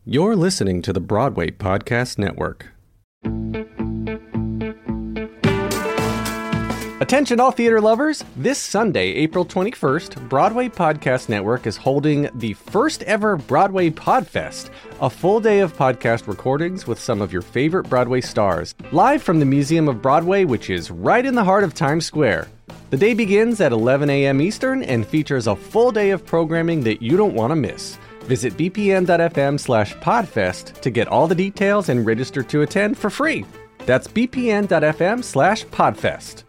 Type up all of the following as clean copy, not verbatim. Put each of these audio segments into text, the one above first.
You're listening to the Broadway Podcast Network. Attention all theater lovers! This Sunday, April 21st, Broadway Podcast Network is holding the first ever Broadway Podfest, a full day of podcast recordings with some of your favorite Broadway stars, live from the Museum of Broadway, which is right in the heart of Times Square. The day begins at 11 a.m. Eastern and features a full day of programming that you don't want to miss. Visit bpn.fm/podfest to get all the details and register to attend for free. That's bpn.fm/podfest.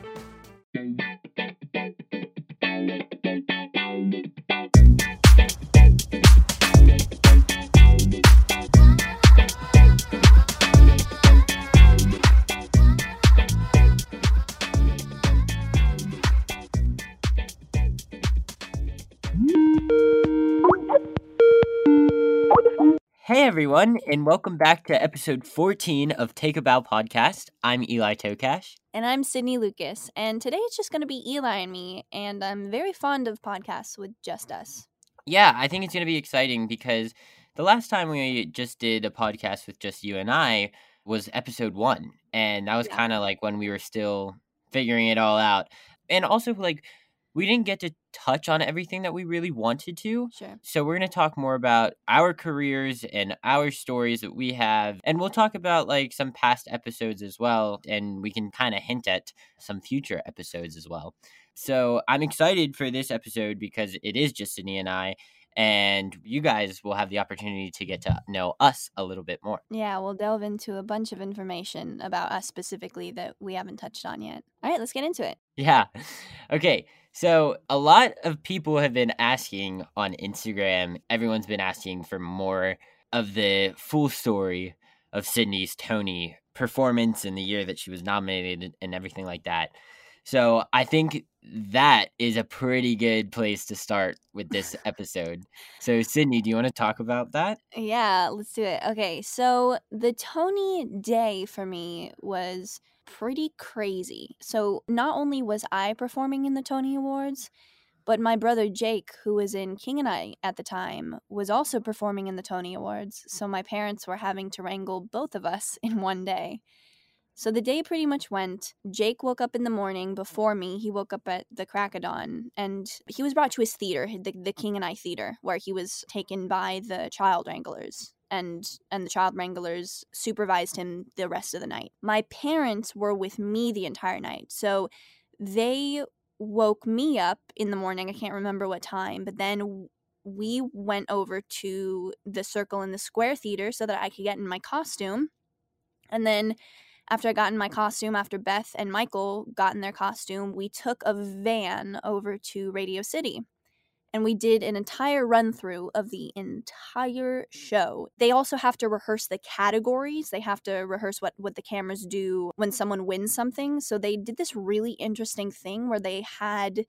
Hey everyone, and welcome back to episode 14 of Take a Bow Podcast. I'm Eli Tokash. And I'm Sydney Lucas, and today it's just going to be Eli and me, and I'm very fond of podcasts with just us. Yeah, I think it's going to be exciting because the last time we just did a podcast with just you and I was episode 1, and that was kind of like when we were still figuring it all out. And also, like, we didn't get to touch on everything that we really wanted to. Sure. So we're going to talk more about our careers and our stories that we have. And we'll talk about like some past episodes as well. And we can kind of hint at some future episodes as well. So I'm excited for this episode because it is just Sydney and I. And you guys will have the opportunity to get to know us a little bit more. Yeah, we'll delve into a bunch of information about us specifically that we haven't touched on yet. All right, let's get into it. Yeah. Okay. So a lot of people have been asking on Instagram, everyone's been asking for more of the full story of Sydney's Tony performance in the year that she was nominated and everything like that. So I think that is a pretty good place to start with this episode. So Sydney, do you want to talk about that? Yeah, let's do it. Okay, so the Tony day for me was pretty crazy. So not only was I performing in the Tony Awards, but my brother Jake, who was in King and I at the time, was also performing in the Tony Awards. So my parents were having to wrangle both of us in one day. So the day pretty much went. Jake woke up in the morning before me. He woke up at the crack of dawn, and he was brought to his theater, the King and I Theater, where he was taken by the child wranglers. And the child wranglers supervised him the rest of the night. My parents were with me the entire night, so they woke me up in the morning. I can't remember what time, but then we went over to the Circle in the Square Theater so that I could get in my costume. And then after I got in my costume, after Beth and Michael got in their costume, we took a van over to Radio City. And we did an entire run-through of the entire show. They also have to rehearse the categories. They have to rehearse what the cameras do when someone wins something. So they did this really interesting thing where they had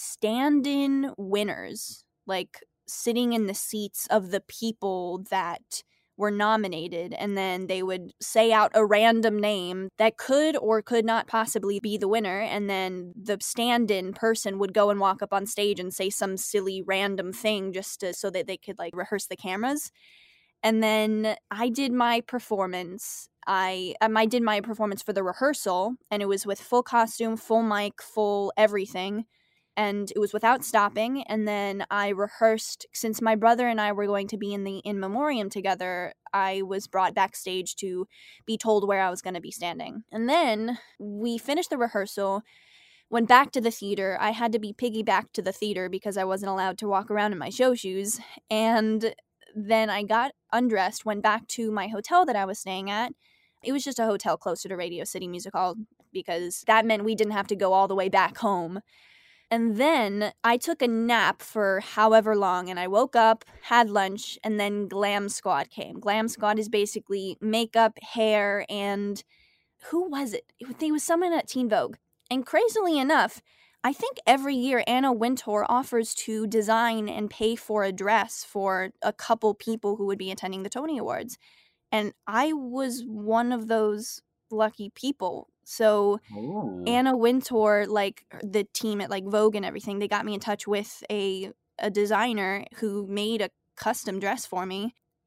stand-in winners, like sitting in the seats of the people that were nominated, and then they would say out a random name that could or could not possibly be the winner, and then the stand-in person would go and walk up on stage and say some silly random thing just so that they could like rehearse the cameras. And then I did my performance. I did my performance for the rehearsal, and it was with full costume, full mic, full everything. And it was without stopping, and then I rehearsed. Since my brother and I were going to be in the In Memoriam together, I was brought backstage to be told where I was going to be standing. And then we finished the rehearsal, went back to the theater. I had to be piggybacked to the theater because I wasn't allowed to walk around in my show shoes. And then I got undressed, went back to my hotel that I was staying at. It was just a hotel closer to Radio City Music Hall because that meant we didn't have to go all the way back home. And then I took a nap for however long, and I woke up, had lunch, and then Glam Squad came. Glam Squad is basically makeup, hair, and who was it? It was someone at Teen Vogue. And crazily enough, I think every year Anna Wintour offers to design and pay for a dress for a couple people who would be attending the Tony Awards. And I was one of those lucky people. So Ooh. Anna Wintour, like the team at like Vogue and everything, they got me in touch with a designer who made a custom dress for me.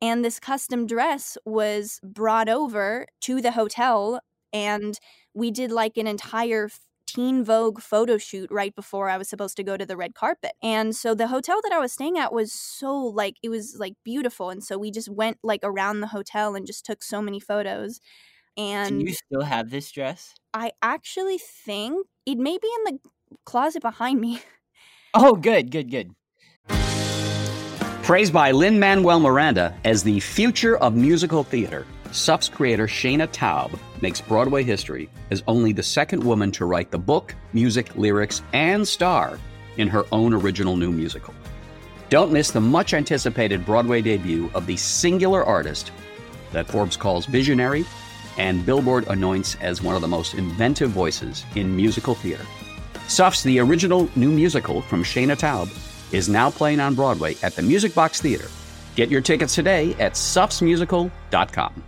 And this custom dress was brought over to the hotel, and we did like an entire Teen Vogue photo shoot right before I was supposed to go to the red carpet. And so the hotel that I was staying at was so like, it was like beautiful. And so we just went like around the hotel and just took so many photos. Do And you still have this dress? I actually think it may be in the closet behind me. Oh, good. Praised by Lin-Manuel Miranda as the future of musical theater, SUF's creator Shayna Taub makes Broadway history as only the second woman to write the book, music, lyrics, and star in her own original new musical. Don't miss the much-anticipated Broadway debut of the singular artist that Forbes calls visionary and Billboard anoints as one of the most inventive voices in musical theater. SUF's The Original New Musical from Shayna Taub is now playing on Broadway at the Music Box Theater. Get your tickets today at sufsmusical.com.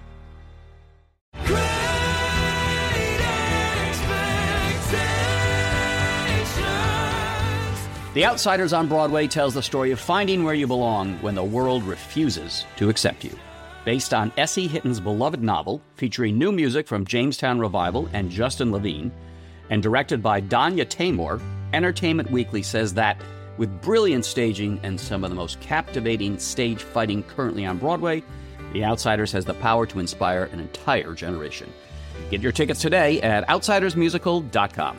The Outsiders on Broadway tells the story of finding where you belong when the world refuses to accept you. Based on S.E. Hitton's beloved novel, featuring new music from Jamestown Revival and Justin Levine, and directed by Danya Taymor, Entertainment Weekly says that, with brilliant staging and some of the most captivating stage fighting currently on Broadway, The Outsiders has the power to inspire an entire generation. Get your tickets today at outsidersmusical.com.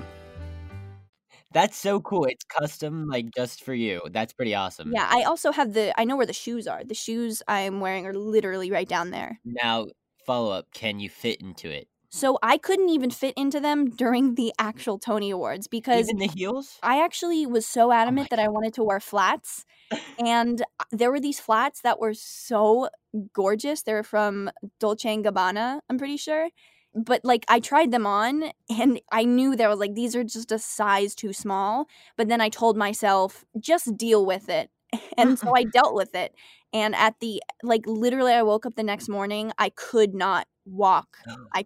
That's so cool. It's custom, like, just for you. That's pretty awesome. Yeah, I also have I know where the shoes are. The shoes I'm wearing are literally right down there. Now, follow up, can you fit into it? So I couldn't even fit into them during the actual Tony Awards because Even the heels? I actually was so adamant that I wanted to wear flats. And there were these flats that were so gorgeous. They were from Dolce & Gabbana, I'm pretty sure. But like I tried them on and I knew they were like, these are just a size too small. But then I told myself, just deal with it. And so I dealt with it. And at the, like, literally I woke up the next morning, I could not walk.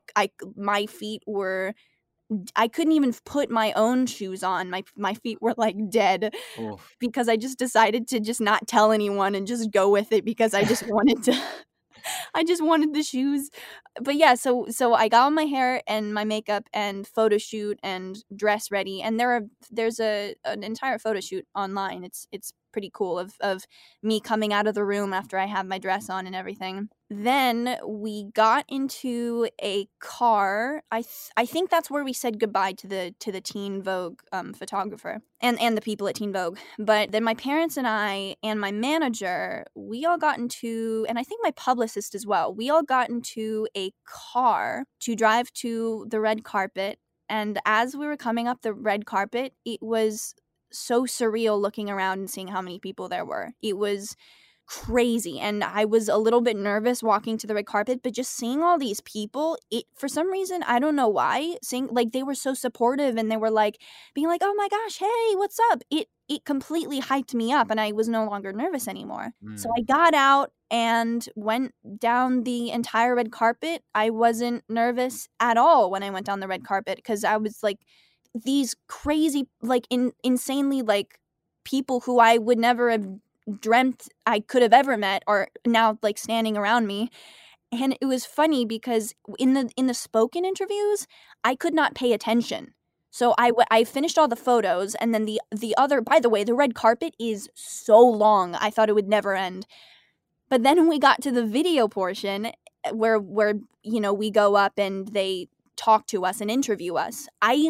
My feet were, I couldn't even put my own shoes on. My feet were like dead. Oof. Because I just decided to just not tell anyone and just go with it because I just wanted to. I just wanted the shoes. But yeah, so I got all my hair and my makeup and photo shoot and dress ready. And there's an entire photo shoot online. It's pretty cool of me coming out of the room after I have my dress on and everything. Then we got into a car. I think that's where we said goodbye to the Teen Vogue photographer and the people at Teen Vogue. But then my parents and I and my manager, we all got into, and I think my publicist as well, we all got into a car to drive to the red carpet. And as we were coming up the red carpet, it was so surreal looking around and seeing how many people there were. It was crazy. And I was a little bit nervous walking to the red carpet, but just seeing all these people, it, for some reason, I don't know why, like they were so supportive and they were like being like, oh my gosh, hey, what's up? It completely hyped me up and I was no longer nervous anymore. So I got out and went down the entire red carpet. I wasn't nervous at all when I went down the red carpet because I was like, these crazy, like insanely like people who I would never have dreamt I could have ever met are now like standing around me. And it was funny because in the spoken interviews, I could not pay attention. So I finished all the photos and then the other, by the way, the red carpet is so long. I thought it would never end. But then when we got to the video portion where you know, we go up and they talk to us and interview us,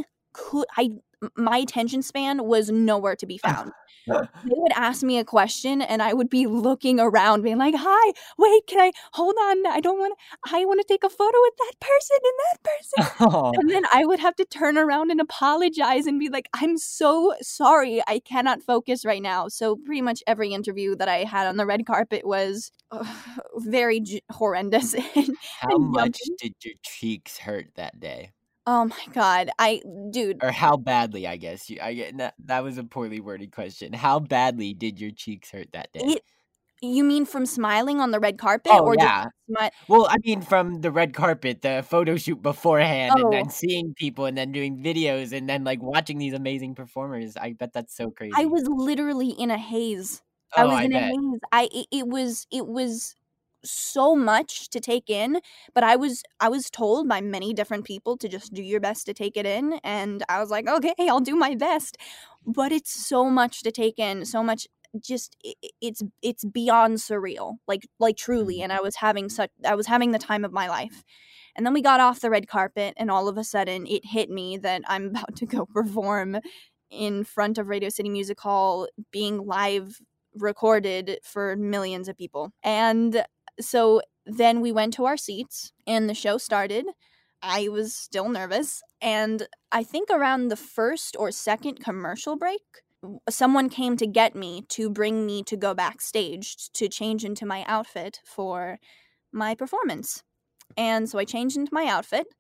my attention span was nowhere to be found. They would ask me a question and I would be looking around being like, hi, wait, can I hold on? I want to take a photo with that person and that person. Oh. And then I would have to turn around and apologize and be like, I'm so sorry. I cannot focus right now. So pretty much every interview that I had on the red carpet was very horrendous. How much did your cheeks hurt that day? Oh my God. Dude. Or how badly, I guess. That was a poorly worded question. How badly did your cheeks hurt that day? You mean from smiling on the red carpet? Oh, or yeah. Well, I mean from the red carpet, the photo shoot beforehand, and then seeing people, and then doing videos, and then like watching these amazing performers. I bet that's so crazy. I was literally in a haze. Oh, I was in bet. a haze. It was so much to take in, but I was told by many different people to just do your best to take it in, and I was like, okay, I'll do my best. But it's so much to take in, so much, just it's beyond surreal, like truly. And I was having the time of my life. And then we got off the red carpet, and all of a sudden it hit me that I'm about to go perform in front of Radio City Music Hall, being live recorded for millions of people. And so then we went to our seats and the show started. I was still nervous. And I think around the first or second commercial break, someone came to get me to bring me to go backstage to change into my outfit for my performance. And so I changed into my outfit.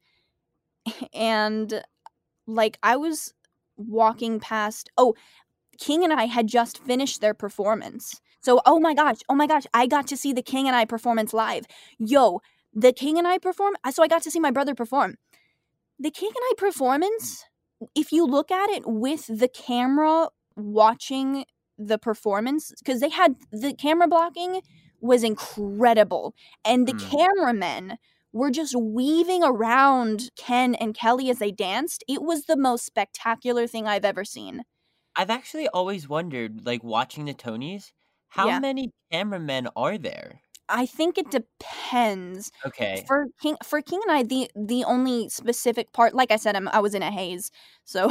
And like I was walking past, King and I had just finished their performance. So, oh my gosh, I got to see the King and I performance live. Yo, the King and I perform, so I got to see my brother perform. The King and I performance, if you look at it with the camera watching the performance, because they had, the camera blocking was incredible. And the cameramen were just weaving around Ken and Kelly as they danced. It was the most spectacular thing I've ever seen. I've actually always wondered, like, watching the Tonys, how many cameramen are there? I think it depends. Okay. For King and I, the only specific part, like I said, I was in a haze. So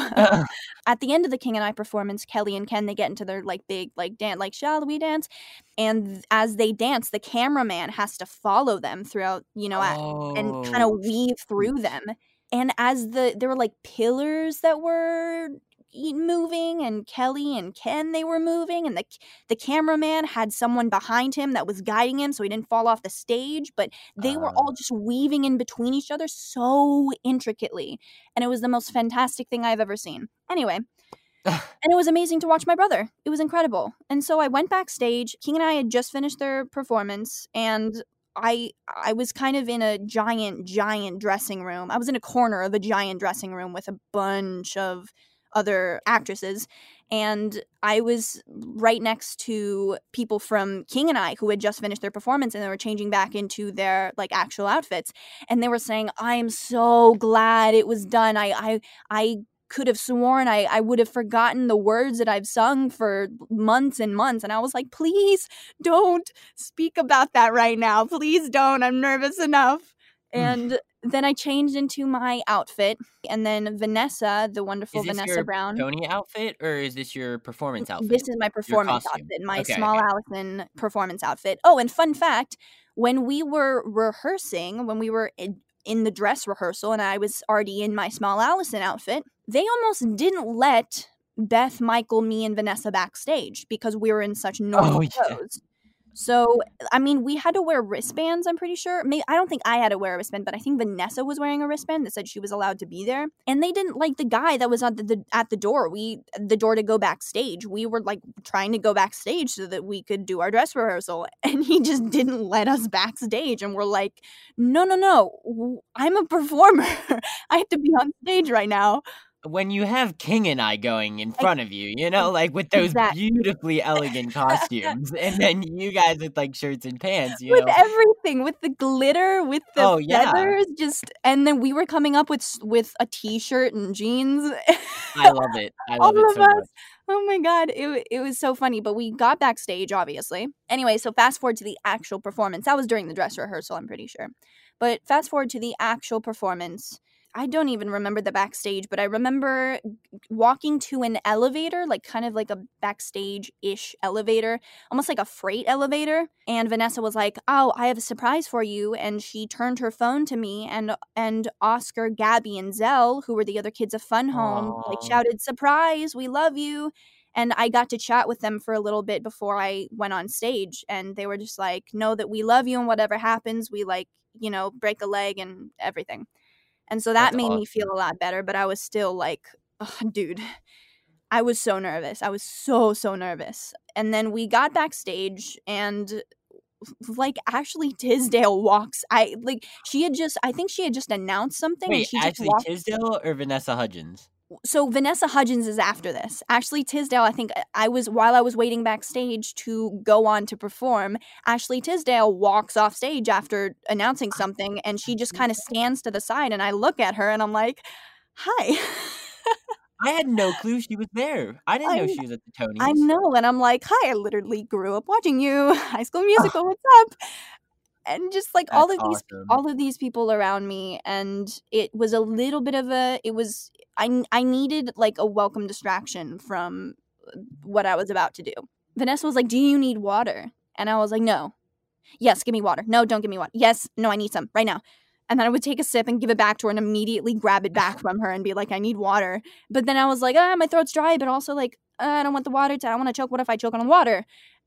at the end of the King and I performance, Kelly and Ken, they get into their like big like dance, like shall we dance? And as they dance, the cameraman has to follow them throughout, and kind of weave through them. And as there were like pillars that were moving, and Kelly and Ken, they were moving, and the cameraman had someone behind him that was guiding him so he didn't fall off the stage, but they were all just weaving in between each other so intricately, and it was the most fantastic thing I've ever seen. Anyway, and it was amazing to watch my brother. It was incredible. And so I went backstage. King and I had just finished their performance, and I was kind of in a giant dressing room. I was in a corner of a giant dressing room with a bunch of other actresses, and I was right next to people from King and I who had just finished their performance, and they were changing back into their like actual outfits, and they were saying, I'm so glad it was done. I could have sworn I would have forgotten the words that I've sung for months and months. And I was like, please don't speak about that right now. Please don't. I'm nervous enough. And then I changed into my outfit, and then Vanessa, the wonderful Vanessa Brown. Is this your Tony outfit, or is this your performance outfit? This is my performance outfit, my Small Allison performance outfit. Oh, and fun fact, when we were rehearsing, when we were in the dress rehearsal, and I was already in my Small Allison outfit, they almost didn't let Beth, Michael, me, and Vanessa backstage because we were in such normal clothes. So, I mean, we had to wear wristbands, I'm pretty sure. I don't think I had to wear a wristband, but I think Vanessa was wearing a wristband that said she was allowed to be there. And they didn't like the guy that was at the door. The door to go backstage. We were like trying to go backstage so that we could do our dress rehearsal. And he just didn't let us backstage. And we're like, no, I'm a performer. I have to be on stage right now. When you have King and I going in front of you, like with those beautifully elegant costumes, and then you guys with like shirts and pants, with everything, with the glitter, with the feathers, and then we were coming up with a t-shirt and jeans. I love it. I love it so much. Oh my god, it was so funny. But we got backstage, obviously. Anyway, so fast forward to the actual performance. That was during the dress rehearsal, I'm pretty sure. But fast forward to the actual performance. I don't even remember the backstage, but I remember walking to an elevator, like kind of like a backstage-ish elevator, almost like a freight elevator. And Vanessa was like, oh, I have a surprise for you. And she turned her phone to me, and Oscar, Gabby, and Zell, who were the other kids of Fun Home, like shouted, surprise, we love you. And I got to chat with them for a little bit before I went on stage. And they were just like, know that we love you, and whatever happens, we break a leg and everything. And so that made me feel a lot better, but I was still like, dude, I was so nervous. I was so nervous. And then we got backstage, and like Ashley Tisdale walks. I think she had just announced something. Wait, and she Ashley Tisdale or Vanessa Hudgens? So Vanessa Hudgens is after this. Ashley Tisdale, I think while I was waiting backstage to go on to perform, Ashley Tisdale walks off stage after announcing something, and she just kind of stands to the side, and I look at her and I'm like, hi. I had no clue she was there. I didn't know she was at the Tonys. I know, and I'm like, hi, I literally grew up watching you. High School Musical, what's up? And just like all of these people around me, and it was a little bit of I needed like a welcome distraction from what I was about to do. Vanessa was like, do you need water? And I was like, no. Yes, give me water. No, don't give me water. Yes, no, I need some right now. And then I would take a sip and give it back to her and immediately grab it back from her and be like, I need water. But then I was like, my throat's dry, but also like, I don't want the water. I don't want to choke. What if I choke on the water?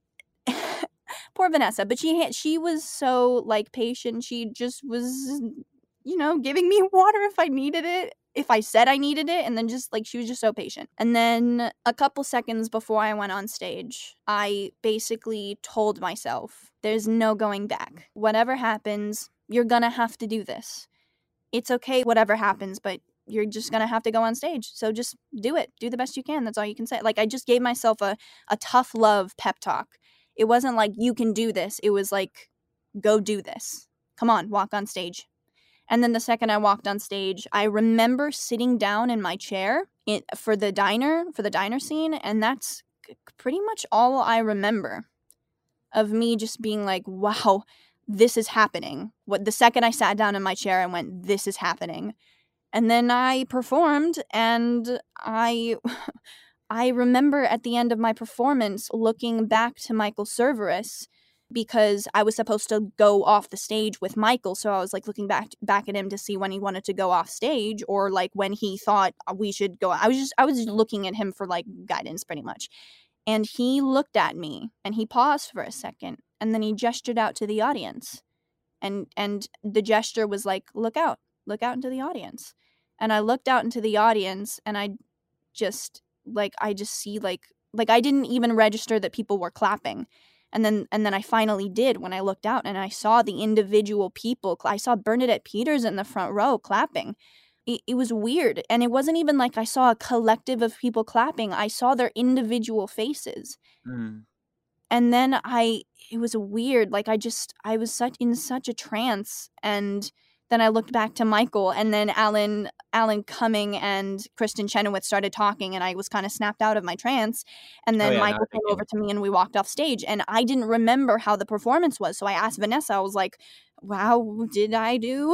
Poor Vanessa. But she was so like patient. She just was, giving me water if I needed it. If I said I needed it, and then just like she was just so patient. And then a couple seconds before I went on stage, I basically told myself, there's no going back. Whatever happens, you're gonna have to do this. It's okay, whatever happens, but you're just gonna have to go on stage. So just do it. Do the best you can. That's all you can say. Like, I just gave myself a tough love pep talk. It wasn't like, you can do this. It was like, go do this. Come on, walk on stage. And then the second I walked on stage, I remember sitting down in my chair for the diner scene, and that's pretty much all I remember of me just being like, wow, this is happening. The second I sat down in my chair, I went, this is happening. And then I performed, and I remember at the end of my performance looking back to Michael Cerveris, because I was supposed to go off the stage with Michael. So I was like looking back at him to see when he wanted to go off stage, or like when he thought we should go. I was looking at him for like guidance pretty much. And he looked at me and he paused for a second, and then he gestured out to the audience. And the gesture was like, look out into the audience. And I looked out into the audience, and I just see like I didn't even register that people were clapping. And then I finally did when I looked out, and I saw the individual people. I saw Bernadette Peters in the front row clapping. It was weird. And it wasn't even like I saw a collective of people clapping. I saw their individual faces. Mm. And then it was weird. Like I was in such a trance. And then I looked back to Michael, and then Alan Cumming and Kristen Chenoweth started talking, and I was kind of snapped out of my trance. And then Michael came over to me, and we walked off stage, and I didn't remember how the performance was. So I asked Vanessa, I was like, wow, did I do?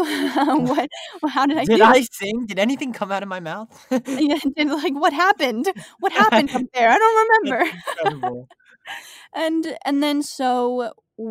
How did I do? Did I sing? Did anything come out of my mouth? Yeah, like, what happened? What happened up there? I don't remember. That's incredible. And then so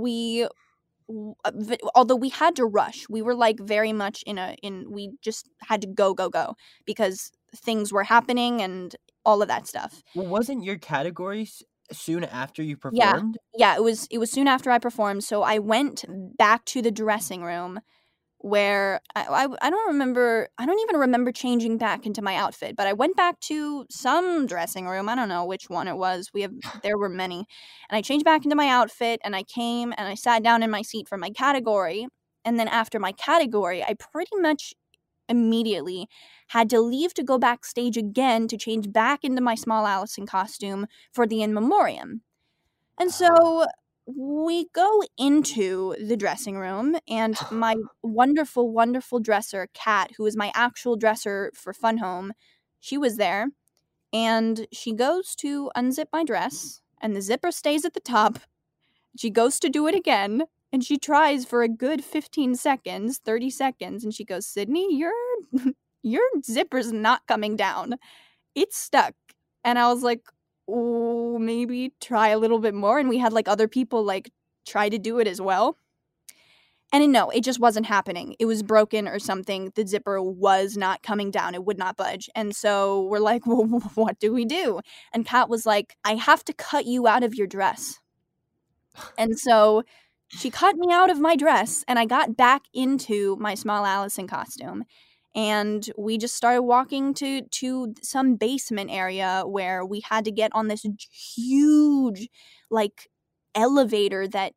although we had to rush, we were like very much we just had to go because things were happening and all of that stuff. Well, wasn't your category soon after you performed? Yeah, it was soon after I performed. So I went back to the dressing room, where I don't even remember changing back into my outfit, but I went back to some dressing room. I don't know which one it was. There were many. And I changed back into my outfit, and I came and I sat down in my seat for my category. And then after my category, I pretty much immediately had to leave to go backstage again to change back into my Small Allison costume for the In Memoriam. And so we go into the dressing room, and my wonderful, wonderful dresser, Kat, who is my actual dresser for Fun Home, she was there, and she goes to unzip my dress, and the zipper stays at the top. She goes to do it again, and she tries for a good 15 seconds, 30 seconds, and she goes, Sydney, your zipper's not coming down. It's stuck. And I was like, oh, maybe try a little bit more. And we had like other people like try to do it as well. And no, it just wasn't happening. It was broken or something. The zipper was not coming down. It would not budge. And so we're like, well, what do we do? And Kat was like, I have to cut you out of your dress. And so she cut me out of my dress, and I got back into my Small Allison costume. And we just started walking to some basement area where we had to get on this huge, like, elevator that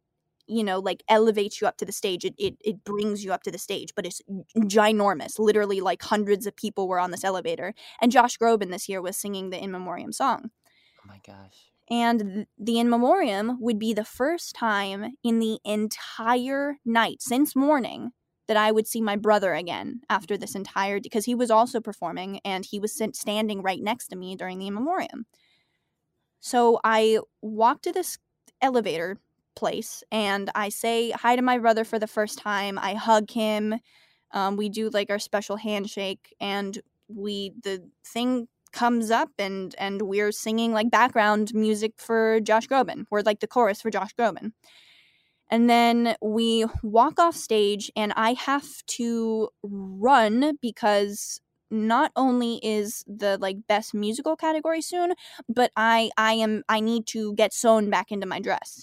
like elevates you up to the stage. It brings you up to the stage, but it's ginormous. Literally, like hundreds of people were on this elevator. And Josh Groban this year was singing the In Memoriam song. Oh my gosh. And the In Memoriam would be the first time in the entire night since morning that I would see my brother again after this entire, because he was also performing and he was standing right next to me during the In Memoriam. So I walk to this elevator place and I say hi to my brother for the first time. I hug him. We do like our special handshake, and the thing comes up and we're singing like background music for Josh Groban. We're like the chorus for Josh Groban. And then we walk off stage and I have to run because not only is the like best musical category soon, but I need to get sewn back into my dress.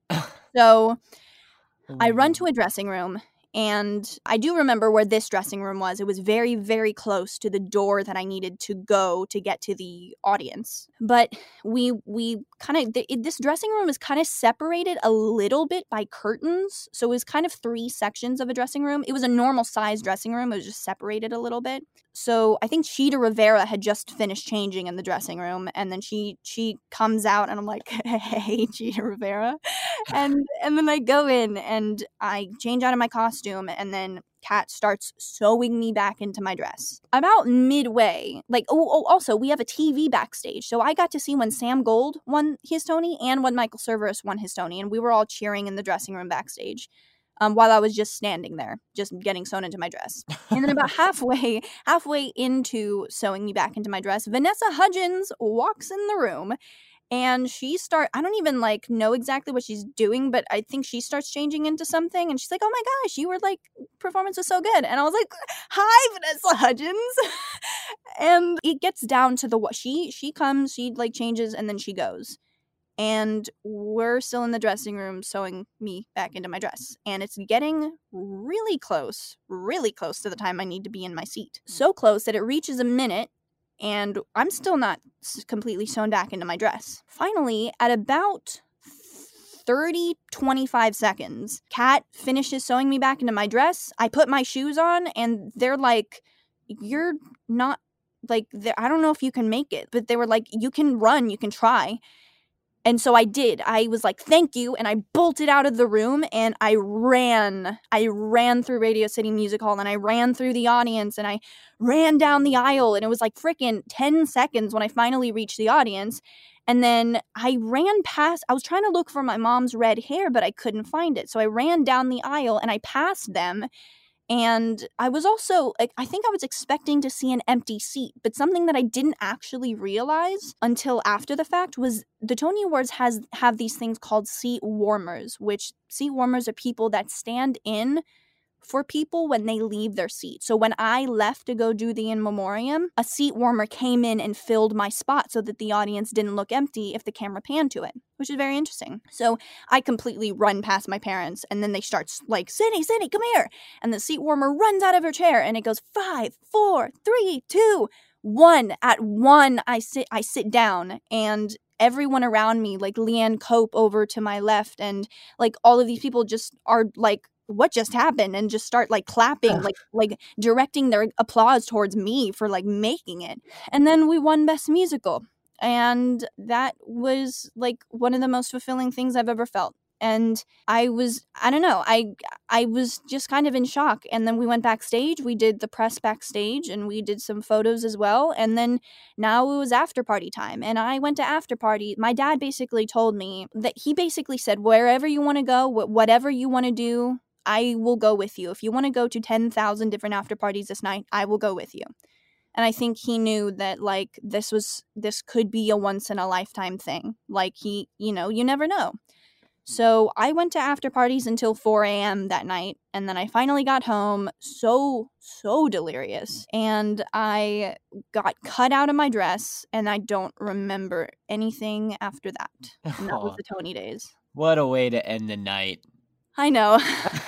So I run to a dressing room, and I do remember where this dressing room was. It was very, very close to the door that I needed to go to get to the audience. But we kind of, this dressing room is kind of separated a little bit by curtains. So it was kind of 3 sections of a dressing room. It was a normal size dressing room. It was just separated a little bit. So I think Chita Rivera had just finished changing in the dressing room, and then she comes out, and I'm like, hey, Chita Rivera. And then I go in and I change out of my costume, and then Kat starts sewing me back into my dress. About midway, like, also, we have a TV backstage. So I got to see when Sam Gold won his Tony and when Michael Cerveris won his Tony, and we were all cheering in the dressing room backstage. While I was just standing there, just getting sewn into my dress. And then about halfway into sewing me back into my dress, Vanessa Hudgens walks in the room, and I don't even like know exactly what she's doing, but I think she starts changing into something, and she's like, oh my gosh, you were like, performance was so good. And I was like, hi, Vanessa Hudgens. And it gets down to she comes, she like changes, and then she goes. And we're still in the dressing room sewing me back into my dress. And it's getting really close to the time I need to be in my seat. So close that it reaches a minute, and I'm still not completely sewn back into my dress. Finally, at about 25 seconds, Kat finishes sewing me back into my dress. I put my shoes on, and they're like, you're not, like, I don't know if you can make it. But they were like, you can run, you can try. And so I did. I was like, thank you. And I bolted out of the room, and I ran through Radio City Music Hall, and I ran through the audience, and I ran down the aisle, and it was like freaking 10 seconds when I finally reached the audience. And then I ran past, I was trying to look for my mom's red hair, but I couldn't find it. So I ran down the aisle and I passed them. And I was also, I think I was expecting to see an empty seat, but something that I didn't actually realize until after the fact was the Tony Awards have these things called seat warmers, which seat warmers are people that stand in for people when they leave their seat. So when I left to go do the In Memoriam, a seat warmer came in and filled my spot so that the audience didn't look empty if the camera panned to it, which is very interesting. So I completely run past my parents, and then they start like, Sydney, come here. And the seat warmer runs out of her chair, and it goes 5, 4, 3, 2, 1. At 1, I sit down, and everyone around me, like Leanne Cope over to my left, and like all of these people just are like, what just happened, and just start like clapping, like directing their applause towards me for like making it. And then we won Best Musical, and that was like one of the most fulfilling things I've ever felt. And I was just kind of in shock. And then we went backstage, we did the press backstage, and we did some photos as well. And then now it was after party time, and I went to after party. My dad basically told me that he basically said, wherever you want to go, whatever you want to do, I will go with you. If you want to go to 10,000 different after parties this night, I will go with you. And I think he knew that like this could be a once in a lifetime thing. Like you never know. So I went to after parties until 4 a.m. that night, and then I finally got home so delirious, and I got cut out of my dress, and I don't remember anything after that. And that was the Tony days. What a way to end the night. I know.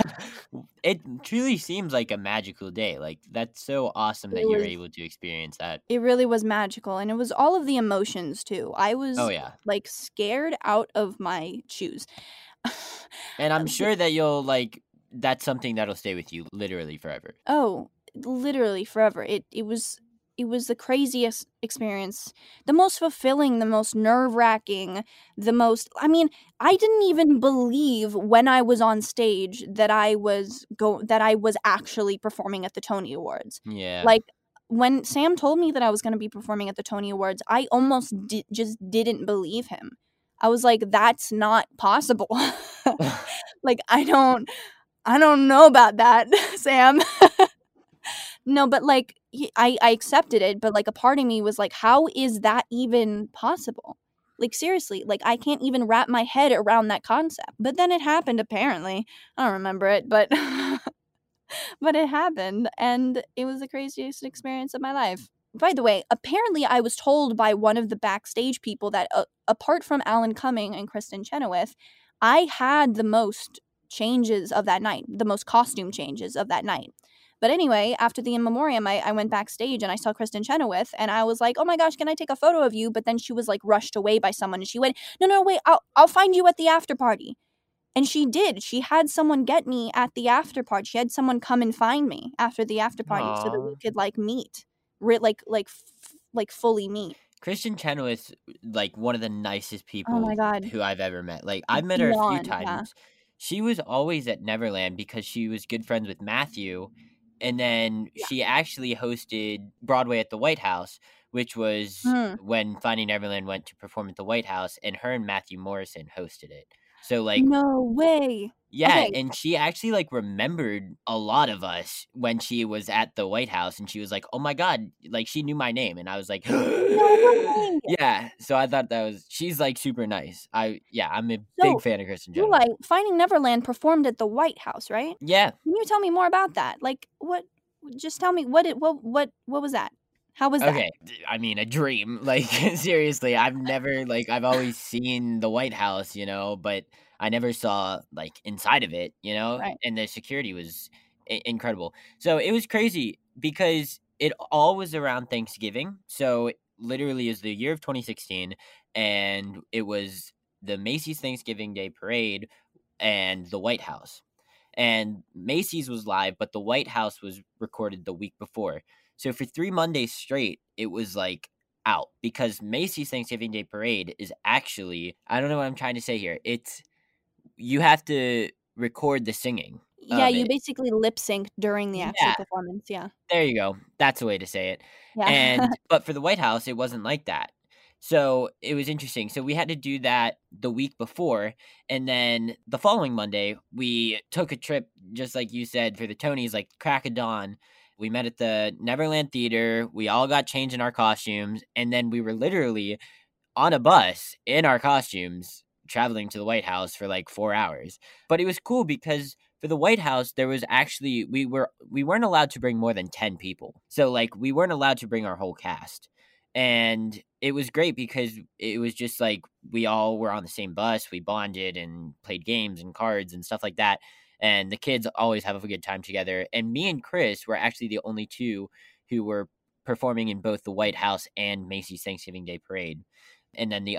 It truly seems like a magical day. Like, that's so awesome that you were able to experience that. It really was magical, and it was all of the emotions, too. I was, like, scared out of my shoes. And I'm sure that you'll that's something that'll stay with you literally forever. Oh, literally forever. It was the craziest experience, the most fulfilling, the most nerve-wracking, the most I didn't even believe when I was on stage that I was actually performing at the Tony Awards. Yeah. Like when Sam told me that I was going to be performing at the Tony Awards, I almost just didn't believe him. I was like, that's not possible. Like I don't know about that, Sam. No, but I accepted it, but a part of me was like, how is that even possible? Like seriously, I can't even wrap my head around that concept. But then it happened apparently. I don't remember it, but but it happened and it was the craziest experience of my life. By the way, apparently I was told by one of the backstage people that apart from Alan Cumming and Kristen Chenoweth, I had the most changes of that night, the most costume changes of that night. But anyway, after the in memoriam, I went backstage and I saw Kristen Chenoweth and I was like, oh my gosh, can I take a photo of you? But then she was rushed away by someone and she went, no, wait, I'll find you at the after party. And she did. She had someone get me at the after party. She had someone come and find me after the after party so that we could meet, fully meet. Kristen Chenoweth, one of the nicest people Oh my God. who I've ever met. I've met her a few Blonde, times. yeah. She was always at Neverland because she was good friends with Matthew. And then she actually hosted Broadway at the White House, which was when Finding Neverland went to perform at the White House, and her and Matthew Morrison hosted it. So no way. Yeah, Okay. and she actually remembered a lot of us when she was at the White House, and she was like, "Oh my God!" She knew my name, and I was like, No way. "Yeah." So I thought she's super nice. I'm a So, big fan of Kristen Chenoweth. Finding Neverland performed at the White House, right? Yeah. Can you tell me more about that? What? Just tell me what was that? How was that? Okay, I mean, a dream. Seriously, I've never I've always seen the White House, but I never saw inside of it, Right. and the security was incredible. So it was crazy because it all was around Thanksgiving. So literally is the year of 2016, and it was the Macy's Thanksgiving Day Parade and the White House. And Macy's was live, but the White House was recorded the week before. So for 3 Mondays straight, it was out because Macy's Thanksgiving Day Parade is actually, I don't know what I'm trying to say here. You have to record the singing. Yeah, you basically lip sync during the actual performance. Yeah. There you go. That's the way to say it. Yeah. But for the White House, it wasn't like that. So it was interesting. So we had to do that the week before. And then the following Monday, we took a trip, just like you said, for the Tonys, crack of dawn. We met at the Neverland Theater. We all got changed in our costumes. And then we were literally on a bus in our costumes traveling to the White House for 4 hours. But it was cool because for the White House, there was actually, we weren't allowed to bring more than 10 people. So we weren't allowed to bring our whole cast. And it was great because it was just we all were on the same bus. We bonded and played games and cards and stuff like that. And the kids always have a good time together. And me and Chris were actually the only two who were performing in both the White House and Macy's Thanksgiving Day Parade. And then the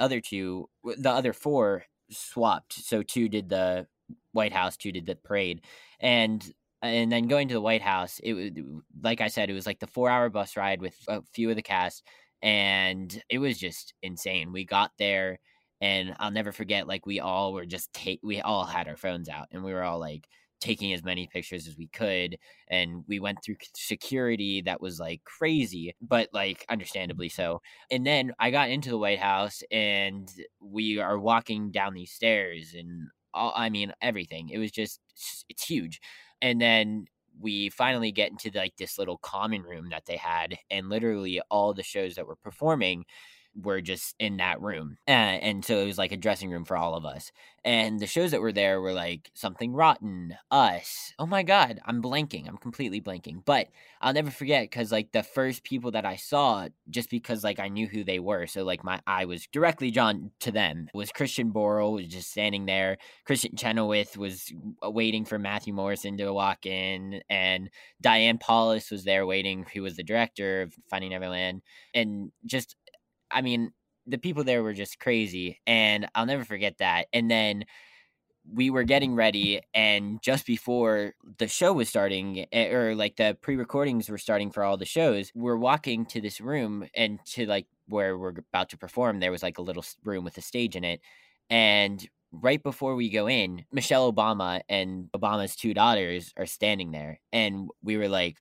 other four swapped. So 2 did the White House, 2 did the parade. And then going to the White House, it was, like I said, it was the 4-hour bus ride with a few of the cast. And it was just insane. We got there and I'll never forget, we all were we all had our phones out and we were all taking as many pictures as we could. And we went through security that was crazy, but understandably so. And then I got into the White House and we are walking down these stairs and everything. It was just, it's huge. And then we finally get into this little common room that they had, and literally all the shows that were performing were just in that room. And so it was a dressing room for all of us. And the shows that were there were Something Rotten, Us. Oh my God, I'm blanking. I'm completely blanking. But I'll never forget because the first people that I saw, just because I knew who they were. So my eye was directly drawn to them. Was Christian Borle was just standing there. Kristen Chenoweth was waiting for Matthew Morrison to walk in. And Diane Paulus was there waiting, who was the director of Finding Neverland. And just, the people there were just crazy, and I'll never forget that. And then we were getting ready, and just before the show was starting, or like the pre-recordings were starting for all the shows, we're walking to this room, and to like where we're about to perform, there was like a little room with a stage in it. And right before we go in, Michelle Obama and Obama's two daughters are standing there. And we were like,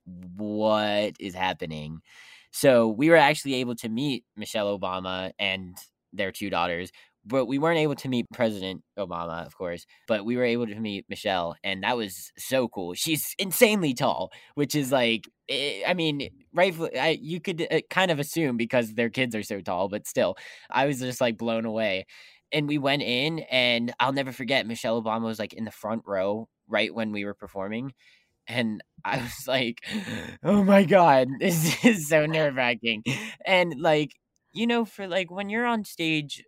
what is happening? So we were actually able to meet Michelle Obama and their two daughters, but we weren't able to meet President Obama, of course, but we were able to meet Michelle, and that was so cool. She's insanely tall, which is like, I mean, rightfully, you could kind of assume because their kids are so tall, but still, I was just like blown away. And we went in, and I'll never forget, Michelle Obama was like in the front row right when we were performing. And I was like, oh my God, this is so nerve wracking. And like, for like when you're on stage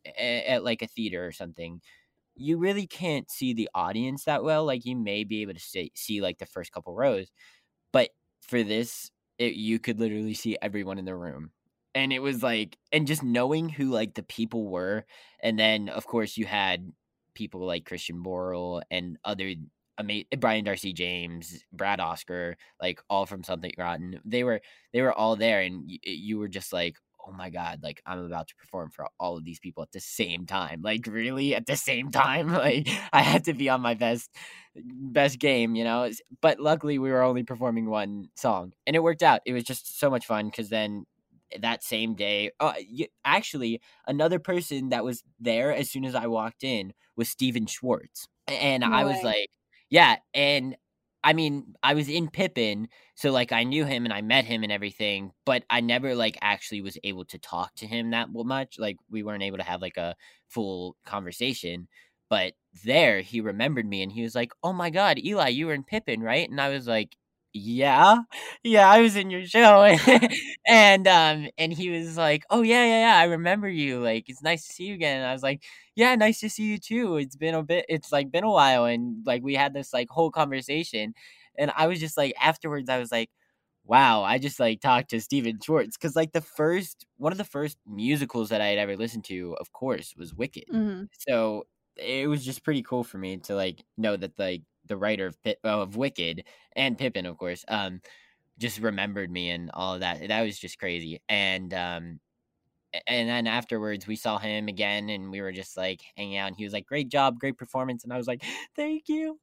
at like a theater or something, you really can't see the audience that well. Like you may be able to see like the first couple rows, but for this, you could literally see everyone in the room. And it was like, and just knowing who like the people were, and then of course you had people like Christian Borle and other Brian Darcy James, Brad Oscar, like all from Something Rotten. They were all there, and you were just like, oh my God, like I'm about to perform for all of these people at the same time. Like really at the same time? Like I had to be on my best game, but luckily we were only performing one song, and it worked out. It was just so much fun, because then that same day, actually another person that was there as soon as I walked in was Steven Schwartz. And No I was way. like, yeah. And I mean, I was in Pippin, so like I knew him and I met him and everything, but I never like actually was able to talk to him that much. Like we weren't able to have like a full conversation. But there he remembered me, and he was like, oh my God, Eli, you were in Pippin, right? And I was like, yeah, I was in your show. And he was like, oh yeah, I remember you, like it's nice to see you again. And I was like, yeah, nice to see you too. It's like been a while. And like we had this like whole conversation, and I was just like, afterwards I was like, wow, I just like talked to Steven Schwartz, because like one of the first musicals that I had ever listened to, of course, was Wicked. Hmm. So it was just pretty cool for me to like know that like the writer of Wicked and Pippin, of course, just remembered me and all of that. That was just crazy. And then afterwards we saw him again, and we were just like hanging out, and he was like, great job, great performance. And I was like, thank you.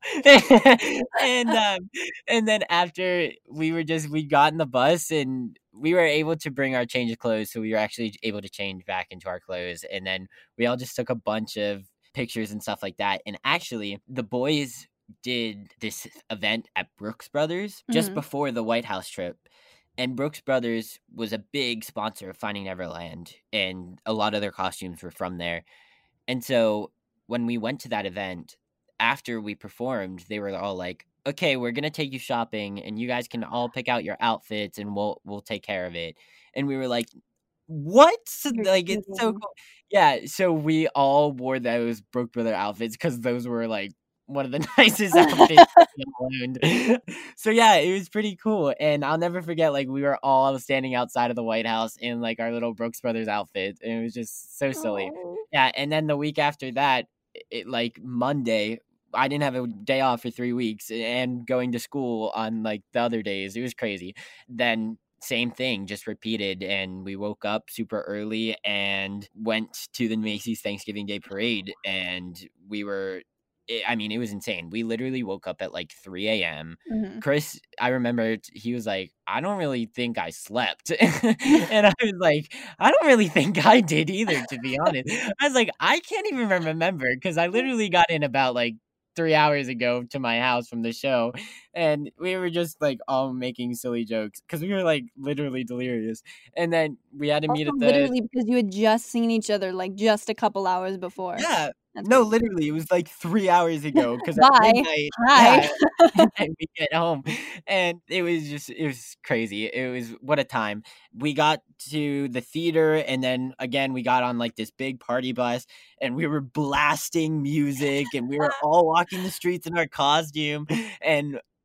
And then after we got in the bus, and we were able to bring our change of clothes, so we were actually able to change back into our clothes. And then we all just took a bunch of pictures and stuff like that. And actually the boys did this event at Brooks Brothers just Mhm. before the White House trip. And Brooks Brothers was a big sponsor of Finding Neverland, and a lot of their costumes were from there. And so when we went to that event, after we performed, they were all like, okay, we're going to take you shopping, and you guys can all pick out your outfits, and we'll take care of it. And we were like, what? You're Like, it's so kidding. cool. Yeah, so we all wore those Brooks Brothers outfits, because those were like one of the nicest outfits we all owned. So yeah, it was pretty cool. And I'll never forget, like we were all standing outside of the White House in like our little Brooks Brothers outfits, and it was just so silly. Oh. Yeah, and then the week after that, it like Monday, I didn't have a day off for 3 weeks, and going to school on like the other days. It was crazy. Then same thing just repeated, and we woke up super early and went to the Macy's Thanksgiving Day Parade, and it was insane. We literally woke up at like 3 a.m. Mhm. Chris, I remember he was like, I don't really think I slept. And I was like, I don't really think I did either, to be honest. I was like, I can't even remember, because I literally got in about like 3 hours ago to my house from the show, and we were just like all making silly jokes, because we were like literally delirious. And then we had to meet Also, at the literally because you had just seen each other like just a couple hours before. yeah. That's No, crazy. literally, it was like 3 hours ago, because at Bye. midnight, Hi. and we get home, and it was crazy. It was, what a time. We got to the theater, and then again we got on like this big party bus, and we were blasting music, and we were all walking the streets in our costume, and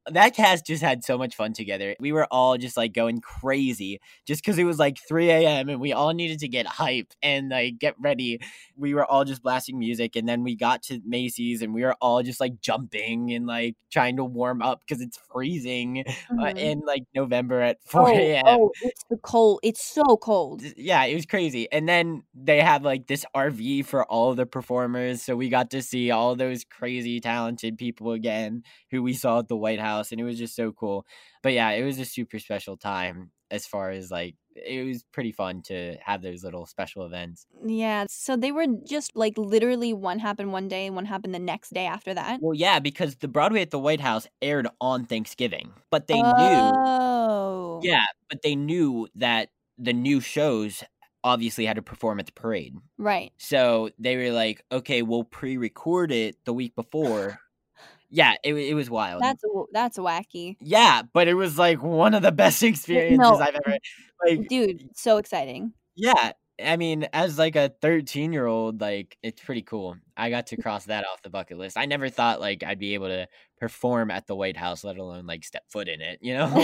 that cast just had so much fun together. We were all just like going crazy just because it was like 3 a.m. and we all needed to get hype and like get ready. We were all just blasting music, and then we got to Macy's and we were all just like jumping and like trying to warm up because it's freezing in like November at 4 a.m. Oh, it's the cold. It's so cold. Yeah, it was crazy. And then they had like this RV for all of the performers, so we got to see all those crazy talented people again who we saw at the White House, and it was just so cool. But yeah, it was a super special time as far as like it was pretty fun to have those little special events. Yeah, so they were just like literally one happened one day and one happened the next day after that. Well, yeah, because the Broadway at the White House aired on Thanksgiving, but they Oh. but they knew that the new shows obviously had to perform at the parade. Right. So they were like, okay, we'll pre-record it the week before. Yeah, it was wild. That's wacky. Yeah, but it was like one of the best experiences I've ever like. Dude, so exciting. Yeah, I mean, as like a 13-year-old, like it's pretty cool. I got to cross that off the bucket list. I never thought like I'd be able to perform at the White House, let alone like step foot in it, you know?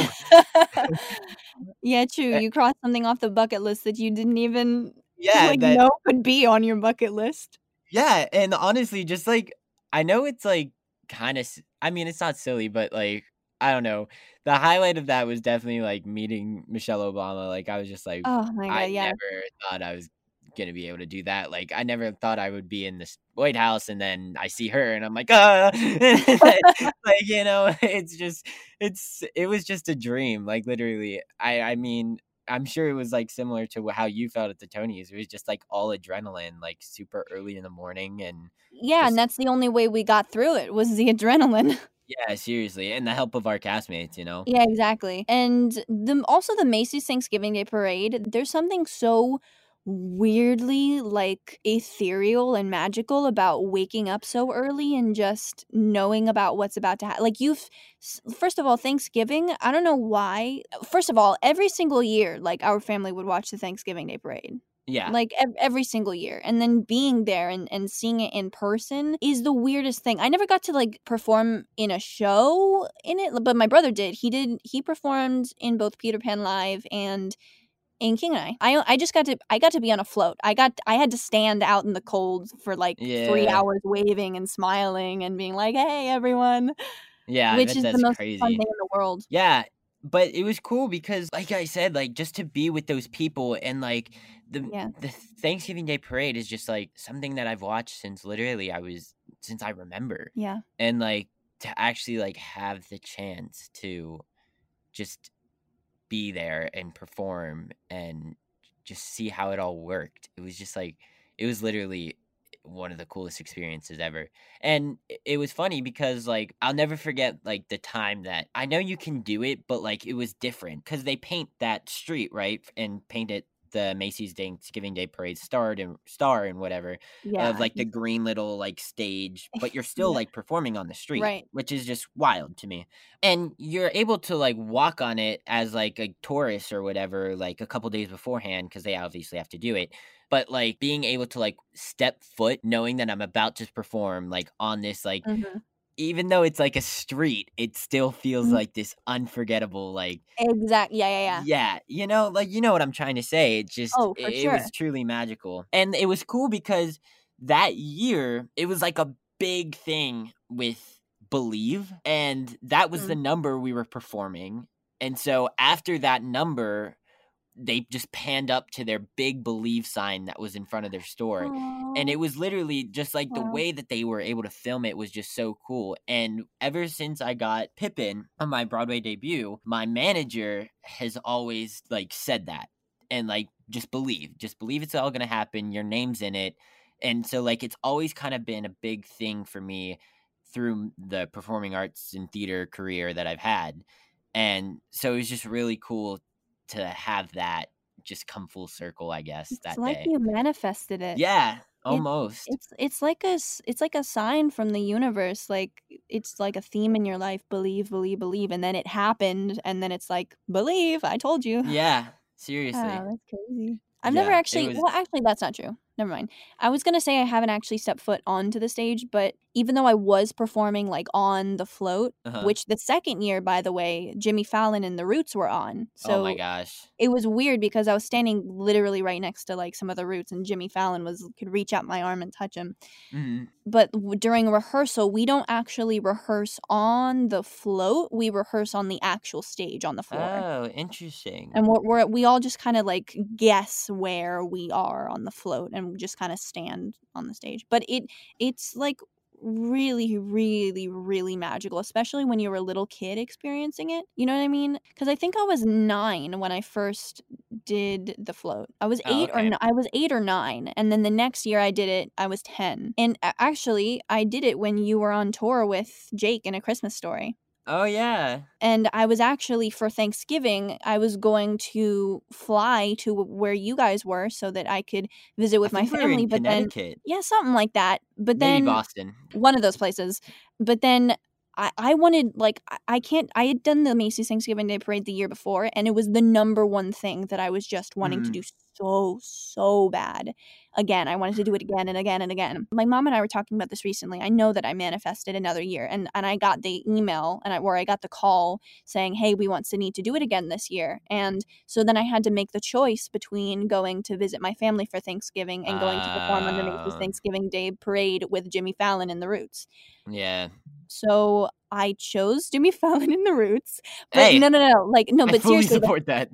Yeah, true. You crossed something off the bucket list that you didn't even Yeah, know could be on your bucket list. Yeah, and honestly, just like I know it's like kind of, I mean, it's not silly, but like I don't know. The highlight of that was definitely like meeting Michelle Obama. Like I was just like, Oh my God, I yeah. never thought I was gonna be able to do that. Like I never thought I would be in this White House, and then I see her, and I'm like, like you know, it was just a dream. Like literally, I mean. I'm sure it was like similar to how you felt at the Tonys. It was just like all adrenaline, like super early in the morning, and Yeah, and that's the only way we got through it was the adrenaline. yeah, seriously, and the help of our castmates, you know. Yeah, exactly. And also the Macy's Thanksgiving Day Parade, there's something so weirdly like ethereal and magical about waking up so early and just knowing about what's about to happen. Like first of all, Thanksgiving, I don't know why. First of all, every single year, like our family would watch the Thanksgiving Day Parade. Yeah. Like every single year. And then being there and seeing it in person is the weirdest thing. I never got to like perform in a show in it, but my brother did. He performed in both Peter Pan Live and in King and I got to be on a float. I had to stand out in the cold for like 3 hours waving and smiling and being like, "Hey everyone." Yeah, which is the most crazy. fun thing in the world. Yeah, but it was cool because like I said, like just to be with those people and like the Thanksgiving Day Parade is just like something that I've watched since I remember. Yeah. And like to actually like have the chance to just be there and perform and just see how it all worked. It was just like, it was literally one of the coolest experiences ever. And it was funny because like, I'll never forget like the time that I know you can do it, but like it was different because they paint that street, right? And paint it the Macy's Thanksgiving Day Parade star and whatever of like the green little like stage, but you're still like performing on the street, right? Which is just wild to me. And you're able to like walk on it as like a tourist or whatever, like a couple days beforehand, because they obviously have to do it. But like being able to like step foot, knowing that I'm about to perform like on this like. Mm-hmm. Even though it's like a street, it still feels like this unforgettable, like yeah. You know, like you know what I'm trying to say. It just it was truly magical, and it was cool because that year it was like a big thing with Believe, and that was the number we were performing, and so after that number, they just panned up to their big Believe sign that was in front of their store. Aww. And it was literally just like the way that they were able to film it was just so cool. And ever since I got Pippin on my Broadway debut, my manager has always like said that and like, just believe it's all going to happen. Your name's in it. And so like, it's always kind of been a big thing for me through the performing arts and theater career that I've had. And so it was just really cool to have that just come full circle, I guess. It's like you manifested it. Yeah, almost. It's like a sign from the universe. Like it's like a theme in your life. Believe, believe, believe, and then it happened, and then it's like believe. I told you. Yeah, seriously. Wow, that's crazy. I've never actually. Well, actually, that's not true. Never mind. I was gonna say I haven't actually stepped foot onto the stage, but even though I was performing like on the float, Uh-huh. which the second year, by the way, Jimmy Fallon and the Roots were on. Oh my So gosh. it was weird because I was standing literally right next to like some of the Roots, and Jimmy Fallon could reach out my arm and touch him. Mhm. But during rehearsal, we don't actually rehearse on the float. We rehearse on the actual stage on the floor. Oh, interesting. And we all just kind of like guess where we are on the float and just kind of stand on the stage. But it's like really, really, really magical, especially when you're a little kid experiencing it. You know what I mean? Because I think I was 9 when I first did the float. I was Oh, 8 okay. I was 8 or 9, and then the next year I did it. I was 10, and actually I did it when you were on tour with Jake in A Christmas Story. Oh yeah. And I was actually, for Thanksgiving, I was going to fly to where you guys were so that I could visit with I my think we were family. in But then, Connecticut. yeah, something like that. But Maybe then Boston. one of those places. But then I wanted, like, I can't, I had done the Macy's Thanksgiving Day Parade the year before, and it was the number one thing that I was just wanting to do so bad. Again, I wanted to do it again and again and again. My mom and I were talking about this recently. I know that I manifested another year, and I got the email where I got the call saying, hey, we want Sydney to do it again this year. And so then I had to make the choice between going to visit my family for Thanksgiving and going to perform on the Macy's Thanksgiving Day Parade with Jimmy Fallon and the Roots. Yeah. So I chose Jimmy Fallon and the Roots. But Hey, no. Like, no, I but fully seriously, support that.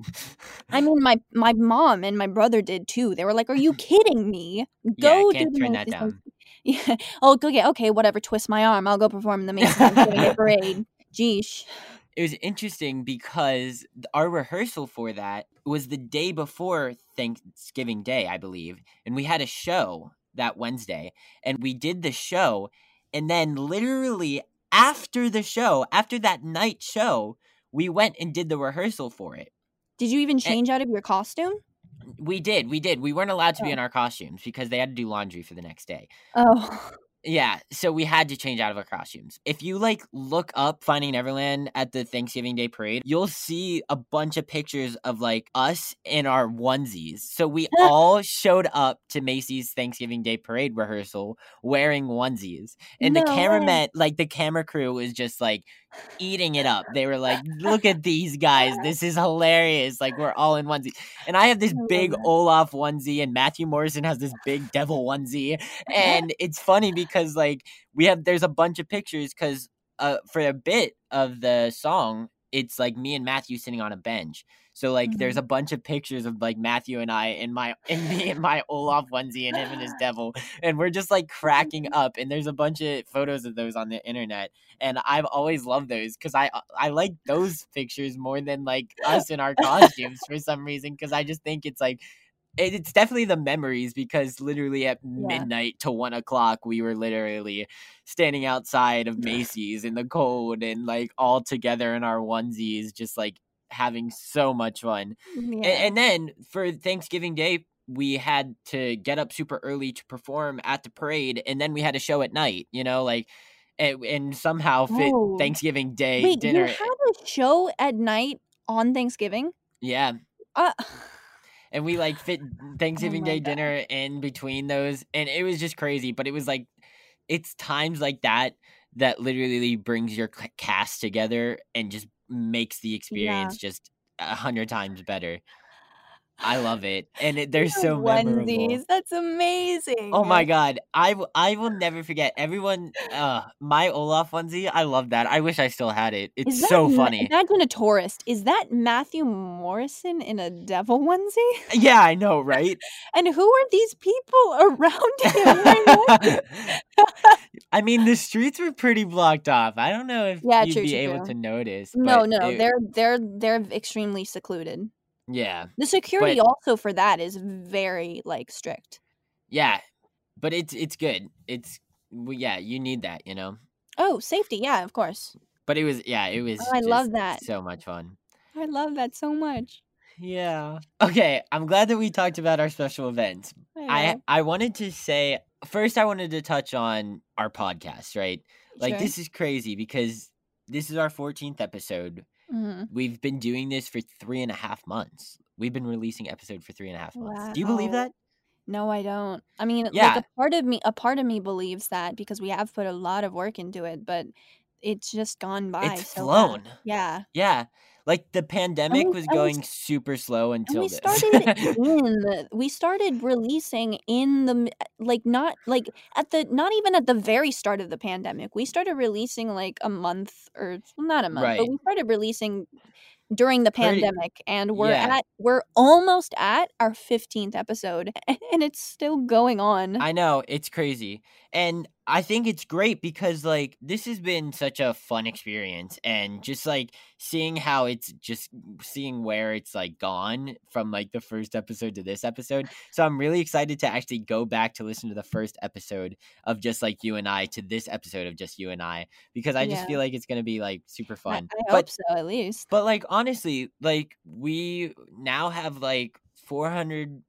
I mean, my mom and my brother did too. They were like, "Are you kidding me? Yeah, Go can't do the turn that Macy's down. Yeah. Oh, okay, whatever. Twist my arm. I'll go perform in the Macy's Thanksgiving Day Parade. Jeesh. It was interesting because our rehearsal for that was the day before Thanksgiving Day, I believe. And we had a show that Wednesday. And we did the show. And then literally after the show, after that night show, we went and did the rehearsal for it. Did you even change out of your costume? We did. We weren't allowed to be Oh. in our costumes because they had to do laundry for the next day. Oh. Yeah, so we had to change out of our costumes. If you like look up Finding Neverland at the Thanksgiving Day Parade, you'll see a bunch of pictures of like us in our onesies. So we all showed up to Macy's Thanksgiving Day Parade rehearsal wearing onesies. And the No way. cameraman, like the camera crew was just like eating it up. They were like, look at these guys. This is hilarious. Like we're all in onesies. And I have this big Olaf onesie and Matthew Morrison has this big devil onesie. And it's funny because like there's a bunch of pictures because for a bit of the song, it's like me and Matthew sitting on a bench. So like there's a bunch of pictures of like Matthew and I and me in my Olaf onesie and him and his devil. And we're just like cracking up. And there's a bunch of photos of those on the internet. And I've always loved those because I like those pictures more than like us in our costumes for some reason. Because I just think it's like, it's definitely the memories because literally at midnight to 1 o'clock, we were literally standing outside of Macy's in the cold and like all together in our onesies, just like having so much fun. Yeah. And then for Thanksgiving Day, we had to get up super early to perform at the parade. And then we had a show at night, you know, like, and somehow fit Thanksgiving Day Wait, dinner. you had a show at night on Thanksgiving? Yeah. And we like fit Thanksgiving Day dinner in between those. And it was just crazy. But it was like, it's times like that literally brings your cast together and just makes the experience just 100 times better. I love it. And they're so memorable. That's amazing. Oh my God. I will never forget. Everyone, my Olaf onesie, I love that. I wish I still had it. It's so funny. Imagine a tourist. Is that Matthew Morrison in a devil onesie? Yeah, I know, right? And who are these people around him? I mean, the streets were pretty blocked off. I don't know if you'd be able to notice. No, they're extremely secluded. Yeah. The security also for that is very like strict. Yeah. But it's good. You need that, you know. Oh, safety, yeah, of course. But it was I love that. So much fun. I love that so much. Yeah. Okay, I'm glad that we talked about our special events. I wanted to say first I wanted to touch on our podcast, right? Like this is crazy because this is our 14th episode. Mm-hmm. We've been doing this for 3.5 months. We've been releasing episodes for 3.5 months. Do you believe that? No, I don't. I mean, like Yeah, a part of me believes that because we have put a lot of work into it, but it's just gone by it's so fast. flown. Yeah. Yeah. Like the And pandemic we was and we going super slow And until this. we started releasing in the like not like at the not even at the very start of the pandemic. We started releasing like a month or not a month, but Right. we started releasing during the Pretty pandemic and yeah. we're almost at our 15th episode and it's still going on. I know, it's crazy. And I think it's great because like this has been such a fun experience and just like seeing how it's just seeing where it's like gone from like the first episode to this episode. So I'm really excited to actually go back to listen to the first episode of just like you and I to this episode of just you and I because I just Yeah. feel like it's going to be like super fun. I hope so at least. But like honestly, like we now have like 400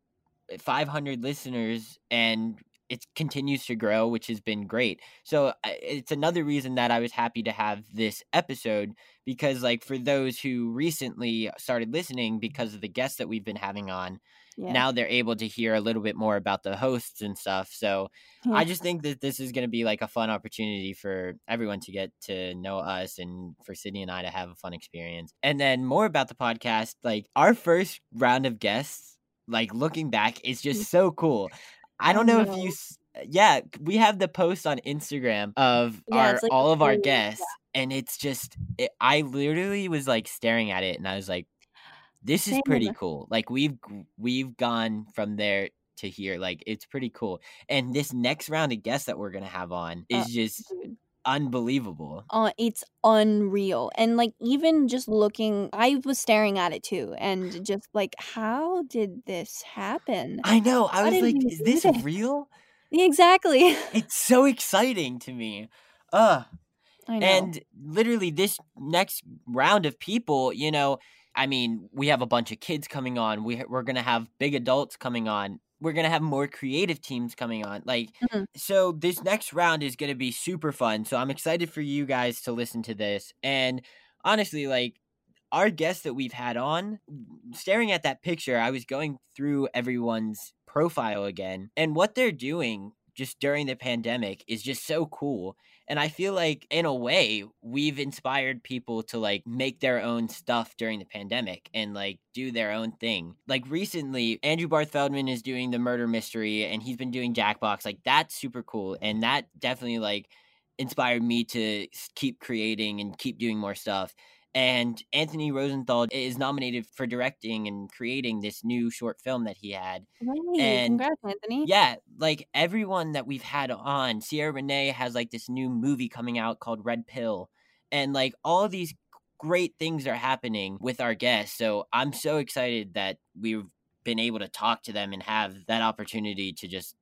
500 listeners and it continues to grow, which has been great. So it's another reason that I was happy to have this episode because like for those who recently started listening because of the guests that we've been having on, Yeah. now they're able to hear a little bit more about the hosts and stuff. So Yeah. I just think that this is going to be like a fun opportunity for everyone to get to know us and for Sydney and I to have a fun experience. And then more about the podcast, like our first round of guests, like looking back, is just so cool. I don't know if you yeah, we have the post on Instagram of Yeah, it's like all of our really- guests and it's just I literally was like staring at it and I was like, this is Same. pretty cool. Like we've gone from there to here. Like it's pretty cool. And this next round of guests that we're gonna have on is just dude. unbelievable. It's unreal. And like even just looking, I was staring at it too and just like how did this happen? I know. I How was did like, we is do this this? real? Exactly. It's so exciting to me. I know. And literally this next round of people, you know, I mean, we have a bunch of kids coming on. We're going to have big adults coming on. We're going to have more creative teams coming on. Like, Mhm. so this next round is going to be super fun. So I'm excited for you guys to listen to this. And honestly, like, our guests that we've had on, staring at that picture, I was going through everyone's profile again. And what they're doing just during the pandemic is just so cool. And I feel like in a way we've inspired people to like make their own stuff during the pandemic and like do their own thing. Like recently Andrew Barth Feldman is doing the murder mystery and he's been doing Jackbox. Like that's super cool. And that definitely like inspired me to keep creating and keep doing more stuff. And Anthony Rosenthal is nominated for directing and creating this new short film that he had. Right. And Congrats, Anthony. yeah, like everyone that we've had on, Sierra Renee has like this new movie coming out called Red Pill. And like all of these great things are happening with our guests. So I'm so excited that we've been able to talk to them and have that opportunity to just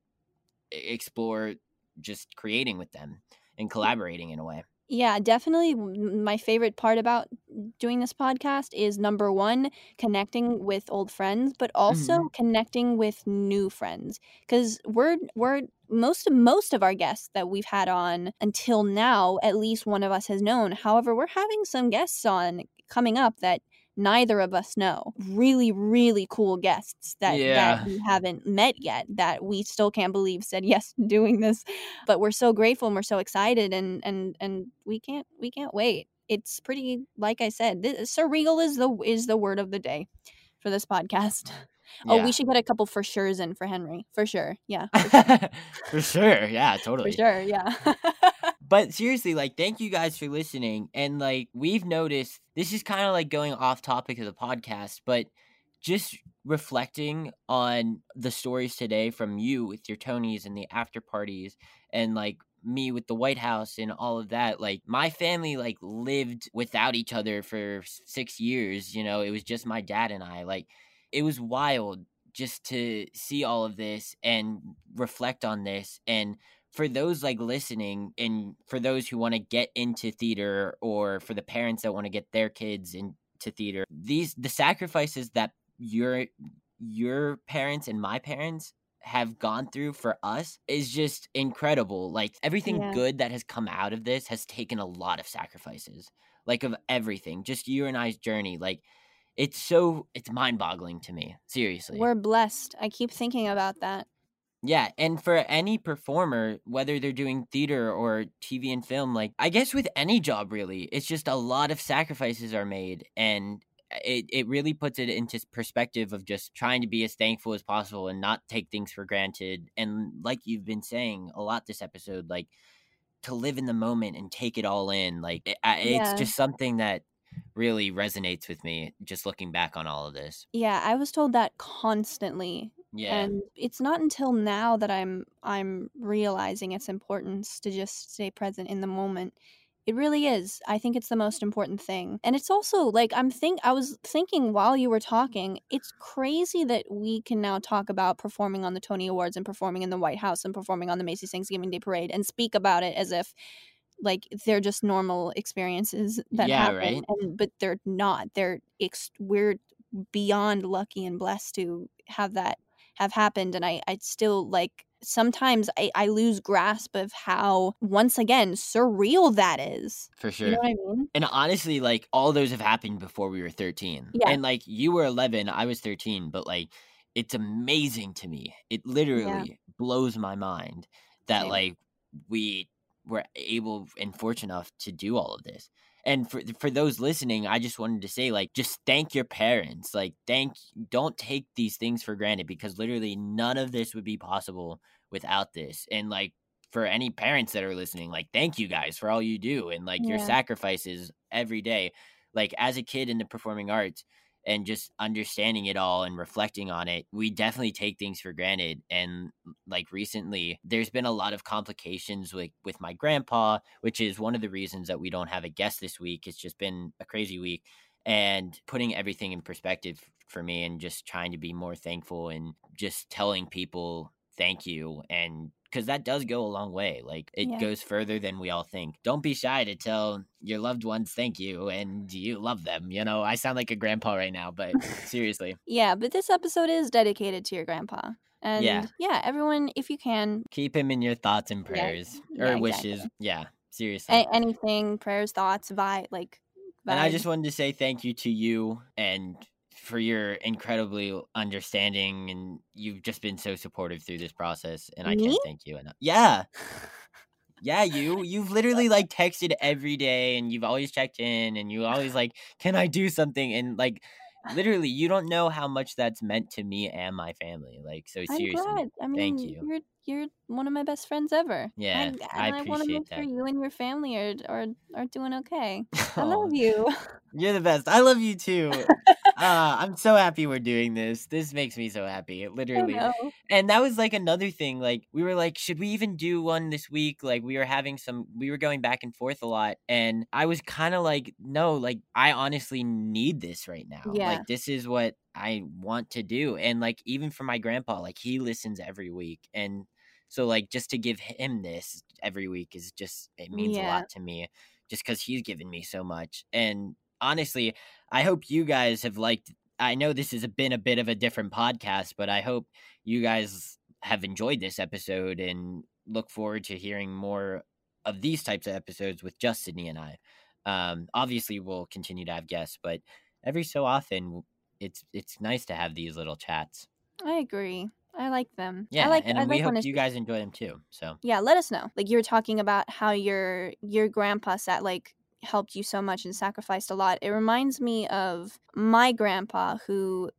explore just creating with them and collaborating in a way. Yeah, definitely. My favorite part about doing this podcast is number one, connecting with old friends, but also connecting with new friends. Because we're most of our guests that we've had on until now, at least one of us has known. However, we're having some guests on coming up that neither of us know. Really, really cool guests that we haven't met yet that we still can't believe said yes to doing this. But we're so grateful and we're so excited and we can't wait. It's pretty, like I said, surreal is the word of the day for this podcast. Oh, we should get a couple for sure's in for Henry. For sure. Yeah. For sure. Yeah, totally. For sure. Yeah. But seriously, like, thank you guys for listening. And like, we've noticed this is kind of like going off topic of the podcast, but just reflecting on the stories today from you with your Tonys and the after parties and like me with the White House and all of that. Like my family like lived without each other for 6 years. You know, it was just my dad and I. Like it was wild just to see all of this and reflect on this. And for those like listening and for those who want to get into theater or for the parents that want to get their kids into theater, the sacrifices that your parents and my parents have gone through for us is just incredible. Like everything good that has come out of this has taken a lot of sacrifices, like of everything, just you and I's journey. Like it's mind-boggling to me. Seriously. We're blessed. I keep thinking about that. Yeah, and for any performer, whether they're doing theater or TV and film, like I guess with any job really, it's just a lot of sacrifices are made, and it really puts it into perspective of just trying to be as thankful as possible and not take things for granted. And like you've been saying a lot this episode, like to live in the moment and take it all in, like it's Yeah. just something that really resonates with me just looking back on all of this. Yeah, I was told that constantly. Yeah. And it's not until now that I'm realizing its importance to just stay present in the moment. It really is. I think it's the most important thing. And it's also like I was thinking while you were talking, it's crazy that we can now talk about performing on the Tony Awards and performing in the White House and performing on the Macy's Thanksgiving Day Parade and speak about it as if like they're just normal experiences that Yeah, happen, right? but they're not. We're beyond lucky and blessed to have that have happened, and I still like sometimes I lose grasp of how once again surreal that is. For You sure. know what I mean? And honestly, like all those have happened before we were 13. Yeah. And like you were 11, I was 13, but like it's amazing to me. It literally blows my mind that Same. like we were able and fortunate enough to do all of this. And for those listening, I just wanted to say like just thank your parents. Like don't take these things for granted, because literally none of this would be possible without this. And like for any parents that are listening, like thank you guys for all you do and like your Yeah. sacrifices every day. Like as a kid in the performing arts and just understanding it all and reflecting on it, we definitely take things for granted. And like recently there's been a lot of complications with my grandpa, which is one of the reasons that we don't have a guest this week. It's just been a crazy week, and putting everything in perspective for me and just trying to be more thankful and just telling people thank you. And because that does go a long way. Like it Yeah. goes further than we all think. Don't be shy to tell your loved ones thank you and you love them. You know, I sound like a grandpa right now, but seriously. Yeah, but this episode is dedicated to your grandpa. And Yeah. Everyone, if you can, Keep him in your thoughts and yeah, prayers yeah, or exactly. wishes. Yeah, seriously. Anything, prayers, thoughts, And I just wanted to say thank you to you and for your incredibly understanding, and you've just been so supportive through this process, and I Me? can't thank you enough. Yeah. Yeah, you've literally like texted every day, and you've always checked in, and you always like, can I do something? And like literally you don't know how much that's meant to me and my family. Like so I'm seriously, glad. I thank mean, you. you're one of my best friends ever. Yeah, And I I want to appreciate make sure that. you and your family are doing okay. I Aw, love you. you're the best. I love you too. I'm so happy we're doing this. This makes me so happy, I literally. know. And that was like another thing. Like we were like, should we even do one this week? Like we were going back and forth a lot, and I was kind of like, no, like I honestly need this right now. Yeah. Like this is what I want to do. And like even for my grandpa, like he listens every week, and so like just to give him this every week is just, it means a Yeah. lot to me, just because he's given me so much. And honestly, I hope you guys have liked. I know this has been a bit of a different podcast, but I hope you guys have enjoyed this episode and look forward to hearing more of these types of episodes with just Sydney and I. Obviously, we'll continue to have guests, but every so often, it's nice to have these little chats. I agree. I like them. Yeah, and I we like when hope it's you guys enjoy them too. So yeah, let us know. Like you were talking about how your grandpa helped you so much and sacrificed a lot. It reminds me of my grandpa who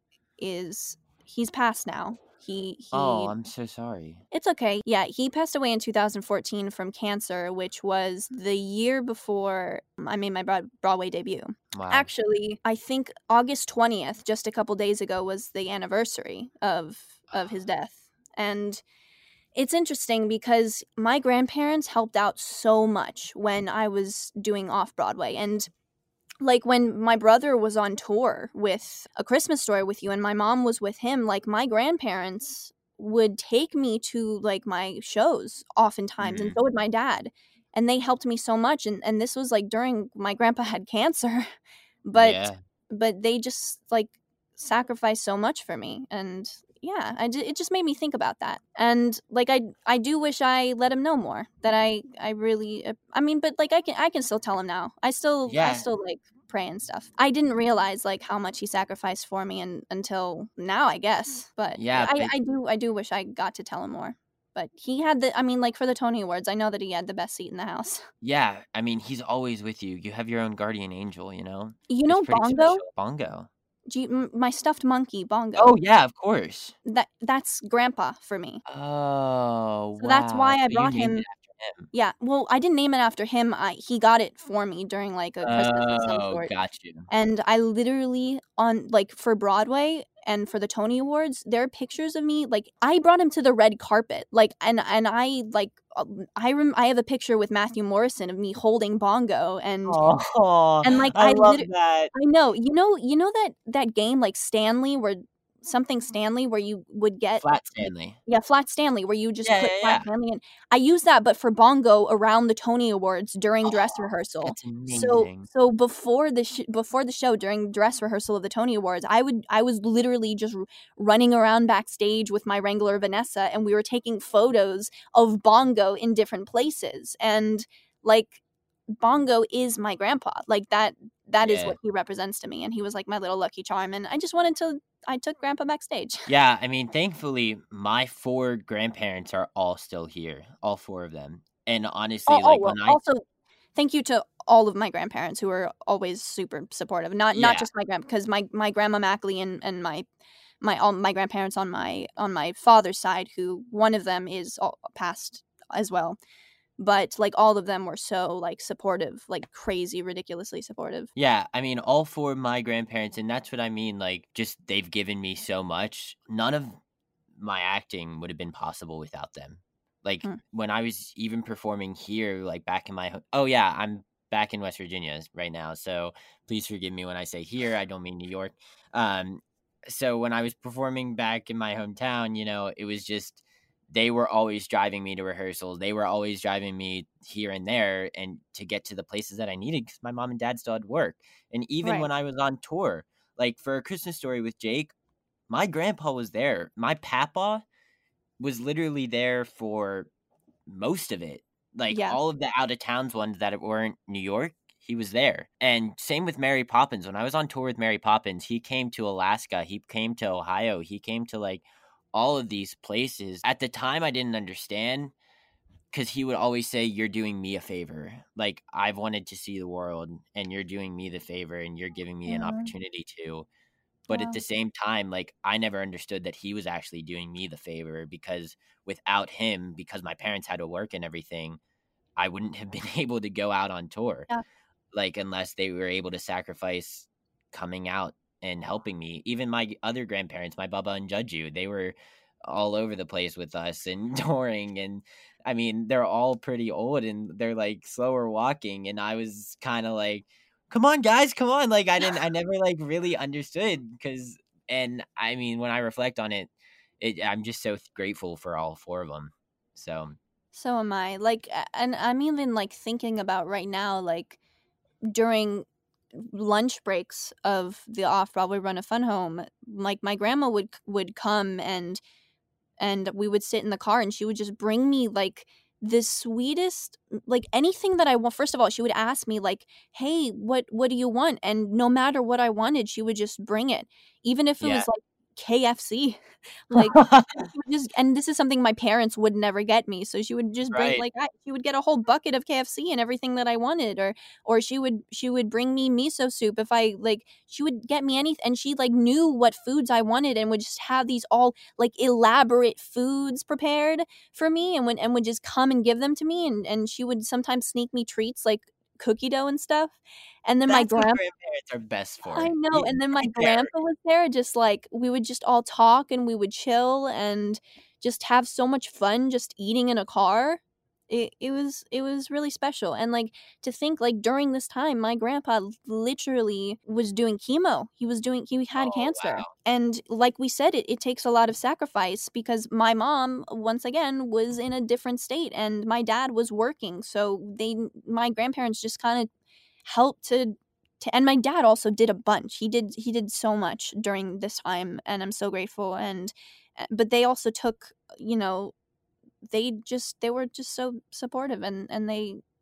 he's passed now. oh, I'm so sorry. It's okay. Yeah, he passed away in 2014 from cancer, which was the year before I made my Broadway debut. Wow. Actually, I think August 20th, just a couple days ago, was the anniversary of his death. And it's interesting because my grandparents helped out so much when I was doing off-Broadway. And like when my brother was on tour with A Christmas Story with You and my mom was with him, like my grandparents would take me to like my shows oftentimes, and so would my dad. And they helped me so much. And this was like during my grandpa had cancer, but Yeah. but they just like sacrificed so much for me. And yeah, it just made me think about that. And like I do wish I let him know more that I really I mean, but like I can still tell him now. I still Yeah. like pray and stuff. I didn't realize like how much he sacrificed for me until now, I guess. But Yeah, but I do wish I got to tell him more. But he had like for the Tony Awards, I know that he had the best seat in the house. yeah, I mean, he's always with you. You have your own guardian angel, you know? You It's know pretty Bongo? special. Bongo. My stuffed monkey, Bongo. Oh, yeah, of course. That's Grandpa for me. Oh, So that's why I So you brought named him. it after him. Yeah, well, I didn't name it after him. He got it for me during like a Christmas of some Oh, sort. got you. And I literally on like for Broadway and for the Tony Awards, there are pictures of me like I brought him to the red carpet. Like and I like I have a picture with Matthew Morrison of me holding Bongo Oh, and like I love that. I know. You know that game like Stanley where you would get Flat Stanley. yeah, Flat Stanley, where you just Yeah, put yeah, Flat yeah. Stanley in. I used that, but for Bongo around the Tony Awards during dress rehearsal. That's amazing. So before the show, during dress rehearsal of the Tony Awards, I was literally just running around backstage with my Wrangler Vanessa, and we were taking photos of Bongo in different places. And like Bongo is my grandpa. Like that is Yeah. what he represents to me, and he was like my little lucky charm. And I took Grandpa backstage. Yeah, I mean, thankfully, my 4 grandparents are all still here, all 4 of them. And honestly, like Well, when also thank you to all of my grandparents who are always super supportive. Not Yeah. just my because my grandma Mackley and all my grandparents on my father's side, who one of them is passed as well. But like all of them were so like supportive, like crazy, ridiculously supportive. Yeah, I mean, all 4 of my grandparents, and that's what I mean, like, just they've given me so much. None of my acting would have been possible without them. Like, when I was even performing here, like, back in my oh, yeah, I'm back in West Virginia right now, so please forgive me when I say here, I don't mean New York. So when I was performing back in my hometown, you know, it was just they were always driving me to rehearsals. They were always driving me here and there and to get to the places that I needed because my mom and dad still had work. And even when I was on tour, like for A Christmas Story with Jake, my grandpa was there. My papa was literally there for most of it. Like all of the out of towns ones that weren't New York, he was there. And same with Mary Poppins. When I was on tour with Mary Poppins, he came to Alaska. He came to Ohio. He came to like all of these places. At the time, I didn't understand because he would always say, you're doing me a favor. Like, I've wanted to see the world and you're doing me the favor and you're giving me an opportunity to. But at the same time, like, I never understood that he was actually doing me the favor because without him, because my parents had to work and everything, I wouldn't have been able to go out on tour. Yeah. Like, unless they were able to sacrifice coming out and helping me. Even my other grandparents, my Bubba and Judju, they were all over the place with us and touring. And I mean, they're all pretty old and they're like slower walking. And I was kind of like, come on, guys, come on. Like, I never like really understood and I mean, when I reflect on it, I'm just so grateful for all 4 of them. So am I. Like, and I'm even like thinking about right now, like during lunch breaks of the off-Broadway run of Fun Home, like my grandma would come and we would sit in the car and she would just bring me like the sweetest, like anything that I want. First of all, she would ask me like, hey, what do you want? And no matter what I wanted, she would just bring it. Even if it was like KFC, like and this is something my parents would never get me, so she would just bring she would get a whole bucket of KFC and everything that I wanted, or she would bring me miso soup if I like, she would get me anything, and she like knew what foods I wanted and would just have these all like elaborate foods prepared for me and would just come and give them to me, and she would sometimes sneak me treats like cookie dough and stuff. And then my grandparents are best for. I know. And then my grandpa was there, just like we would just all talk and we would chill and just have so much fun just eating in a car. It was really special. And like to think like during this time my grandpa literally was doing chemo. He had cancer. Wow. And like we said, it takes a lot of sacrifice because my mom once again was in a different state and my dad was working. So my grandparents just kind of helped to and my dad also did a bunch. He did so much during this time and I'm so grateful. But they also took, you know, they were just so supportive and they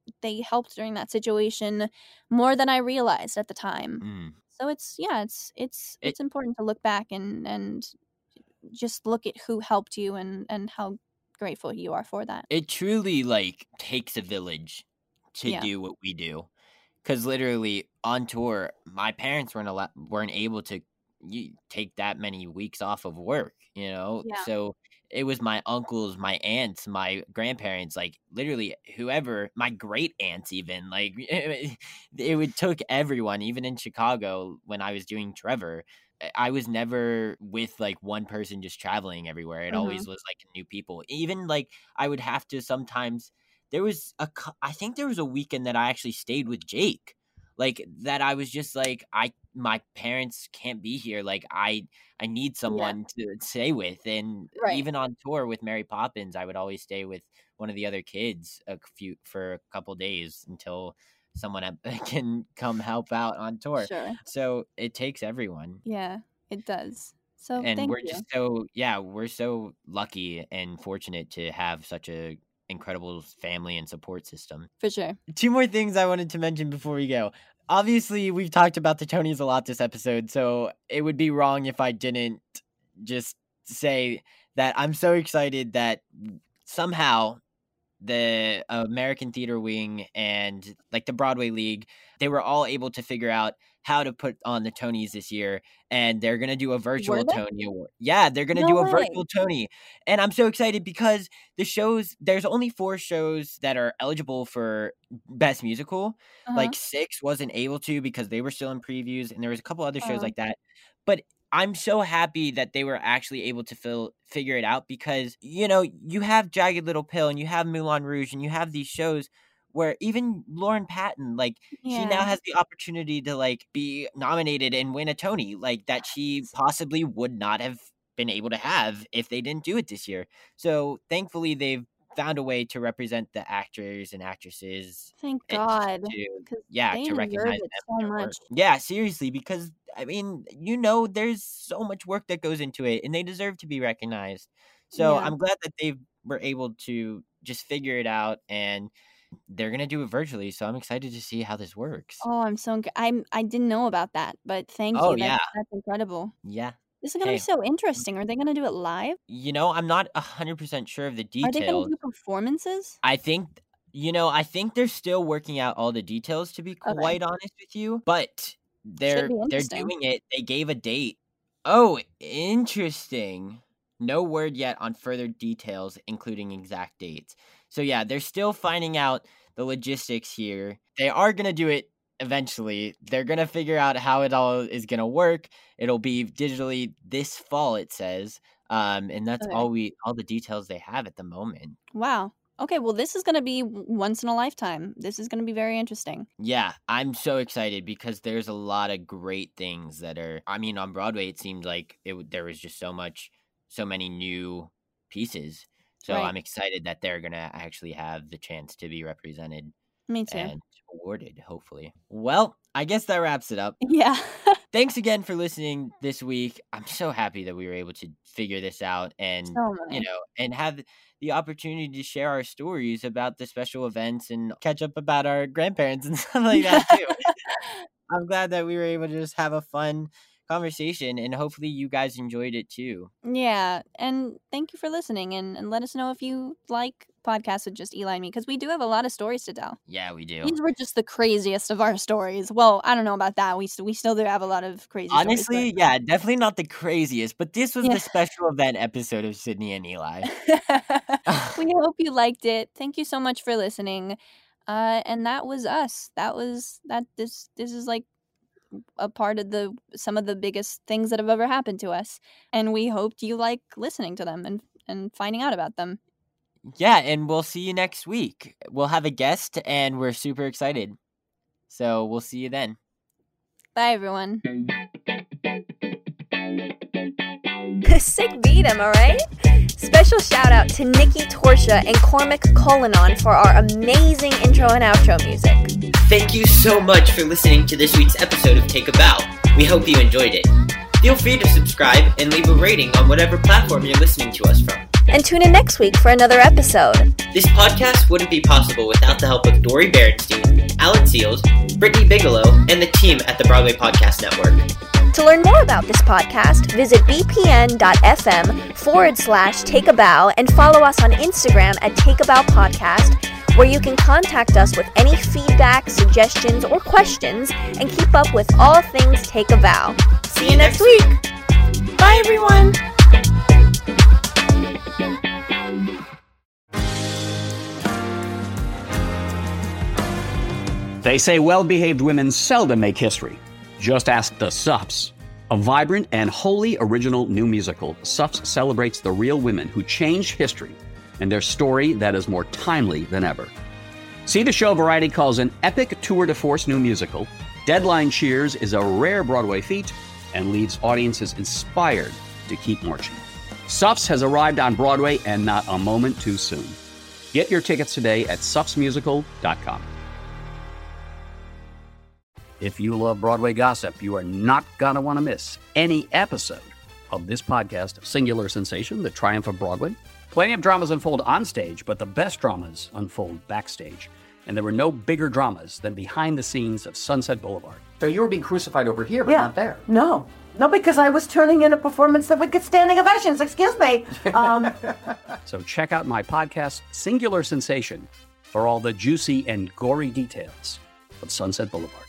they helped during that situation more than I realized at the time. Mm. So it's important to look back and just look at who helped you and how grateful you are for that. It truly like takes a village to do what we do, because literally on tour, my parents weren't able to take that many weeks off of work, Yeah. So it was my uncles, my aunts, my grandparents, like literally whoever, my great aunts even, like it took everyone. Even in Chicago when I was doing Trevor, I was never with like one person just traveling everywhere. It always was like new people. Even like I would have to sometimes, I think there was a weekend that I actually stayed with Jake, like that I was just like, my parents can't be here. Like I need someone to stay with. And even on tour with Mary Poppins, I would always stay with one of the other kids for a couple days until someone can come help out on tour. Sure. So it takes everyone. Yeah, it does. So And thank we're you. we're so lucky and fortunate to have such a incredible family and support system. For sure. 2 more things I wanted to mention before we go. Obviously, we've talked about the Tonys a lot this episode, so it would be wrong if I didn't just say that I'm so excited that somehow the American Theater Wing and like the Broadway League, they were all able to figure out how to put on the Tonys this year, and they're going to do a virtual Tony Award. Yeah, they're going to do a virtual Tony. And I'm so excited because there's only 4 shows that are eligible for Best Musical. Like 6 wasn't able to because they were still in previews, and there was a couple other shows like that. But I'm so happy that they were actually able to figure it out because, you have Jagged Little Pill and you have Moulin Rouge and you have these shows where even Lauren Patton, like, she now has the opportunity to, like, be nominated and win a Tony, like, that she possibly would not have been able to have if they didn't do it this year. So, thankfully, they've found a way to represent the actors and actresses. Thank God. To recognize them so much. Yeah, seriously, because, I mean, there's so much work that goes into it, and they deserve to be recognized. So, I'm glad that they were able to just figure it out, and they're gonna do it virtually, so I'm excited to see how this works. Oh, I didn't know about that, but thank you. That's incredible. Yeah. This is gonna be so interesting. Are they gonna do it live? I'm not 100% sure of the details. Are they gonna do performances? I think they're still working out all the details, to be quite honest with you. But they're doing it. They gave a date. Oh, interesting. No word yet on further details, including exact dates. So yeah, they're still finding out the logistics here. They are going to do it eventually. They're going to figure out how it all is going to work. It'll be digitally this fall, it says. And that's all the details they have at the moment. Wow. Okay, well, this is going to be once in a lifetime. This is going to be very interesting. Yeah, I'm so excited because there's a lot of great things that are, on Broadway, it seemed like there was just so many new pieces. So I'm excited that they're going to actually have the chance to be represented. Me too. And awarded, hopefully. Well, I guess that wraps it up. Yeah. Thanks again for listening this week. I'm so happy that we were able to figure this out and, and have the opportunity to share our stories about the special events and catch up about our grandparents and stuff like that too. I'm glad that we were able to just have a fun conversation, and hopefully you guys enjoyed it too. Yeah, and thank you for listening, and let us know if you like podcasts with just Eli and me, because we do have a lot of stories to tell. Yeah, we do. These were just the craziest of our stories. Well, I don't know about that. We still do have a lot of crazy Honestly, stories. Yeah, definitely not the craziest, but this was the special event episode of Sydney and Eli. We hope you liked it. Thank you so much for listening. And that was us. This is like a part of some of the biggest things that have ever happened to us, and we hoped you like listening to them and finding out about them. Yeah, and we'll see you next week. We'll have a guest, and we're super excited. So we'll see you then. Bye, everyone. Sick beat, am I right? Special shout out to Nikki Torsha and Cormac Colinon for our amazing intro and outro music. Thank you so much for listening to this week's episode of Take a Bow. We hope you enjoyed it. Feel free to subscribe and leave a rating on whatever platform you're listening to us from. and tune in next week for another episode. This podcast wouldn't be possible without the help of Dory Berenstein, Alan Seals, Brittany Bigelow, and the team at the Broadway Podcast Network. To learn more about this podcast, visit bpn.fm/takeabow and follow us on Instagram at Take a Bow Podcast, where you can contact us with any feedback, suggestions, or questions, and keep up with all things Take a Bow. See you next week. Bye, everyone. They say well-behaved women seldom make history. Just ask the Suffs. A vibrant and wholly original new musical, Suffs celebrates the real women who changed history and their story that is more timely than ever. See the show Variety calls an epic tour de force new musical. Deadline cheers is a rare Broadway feat and leaves audiences inspired to keep marching. Suffs has arrived on Broadway and not a moment too soon. Get your tickets today at suffsmusical.com. If you love Broadway gossip, you are not going to want to miss any episode of this podcast of Singular Sensation, The Triumph of Broadway. Plenty of dramas unfold on stage, but the best dramas unfold backstage. And there were no bigger dramas than behind the scenes of Sunset Boulevard. So you were being crucified over here, but not there. No, because I was turning in a performance that would get standing ovations. Excuse me. So check out my podcast, Singular Sensation, for all the juicy and gory details of Sunset Boulevard.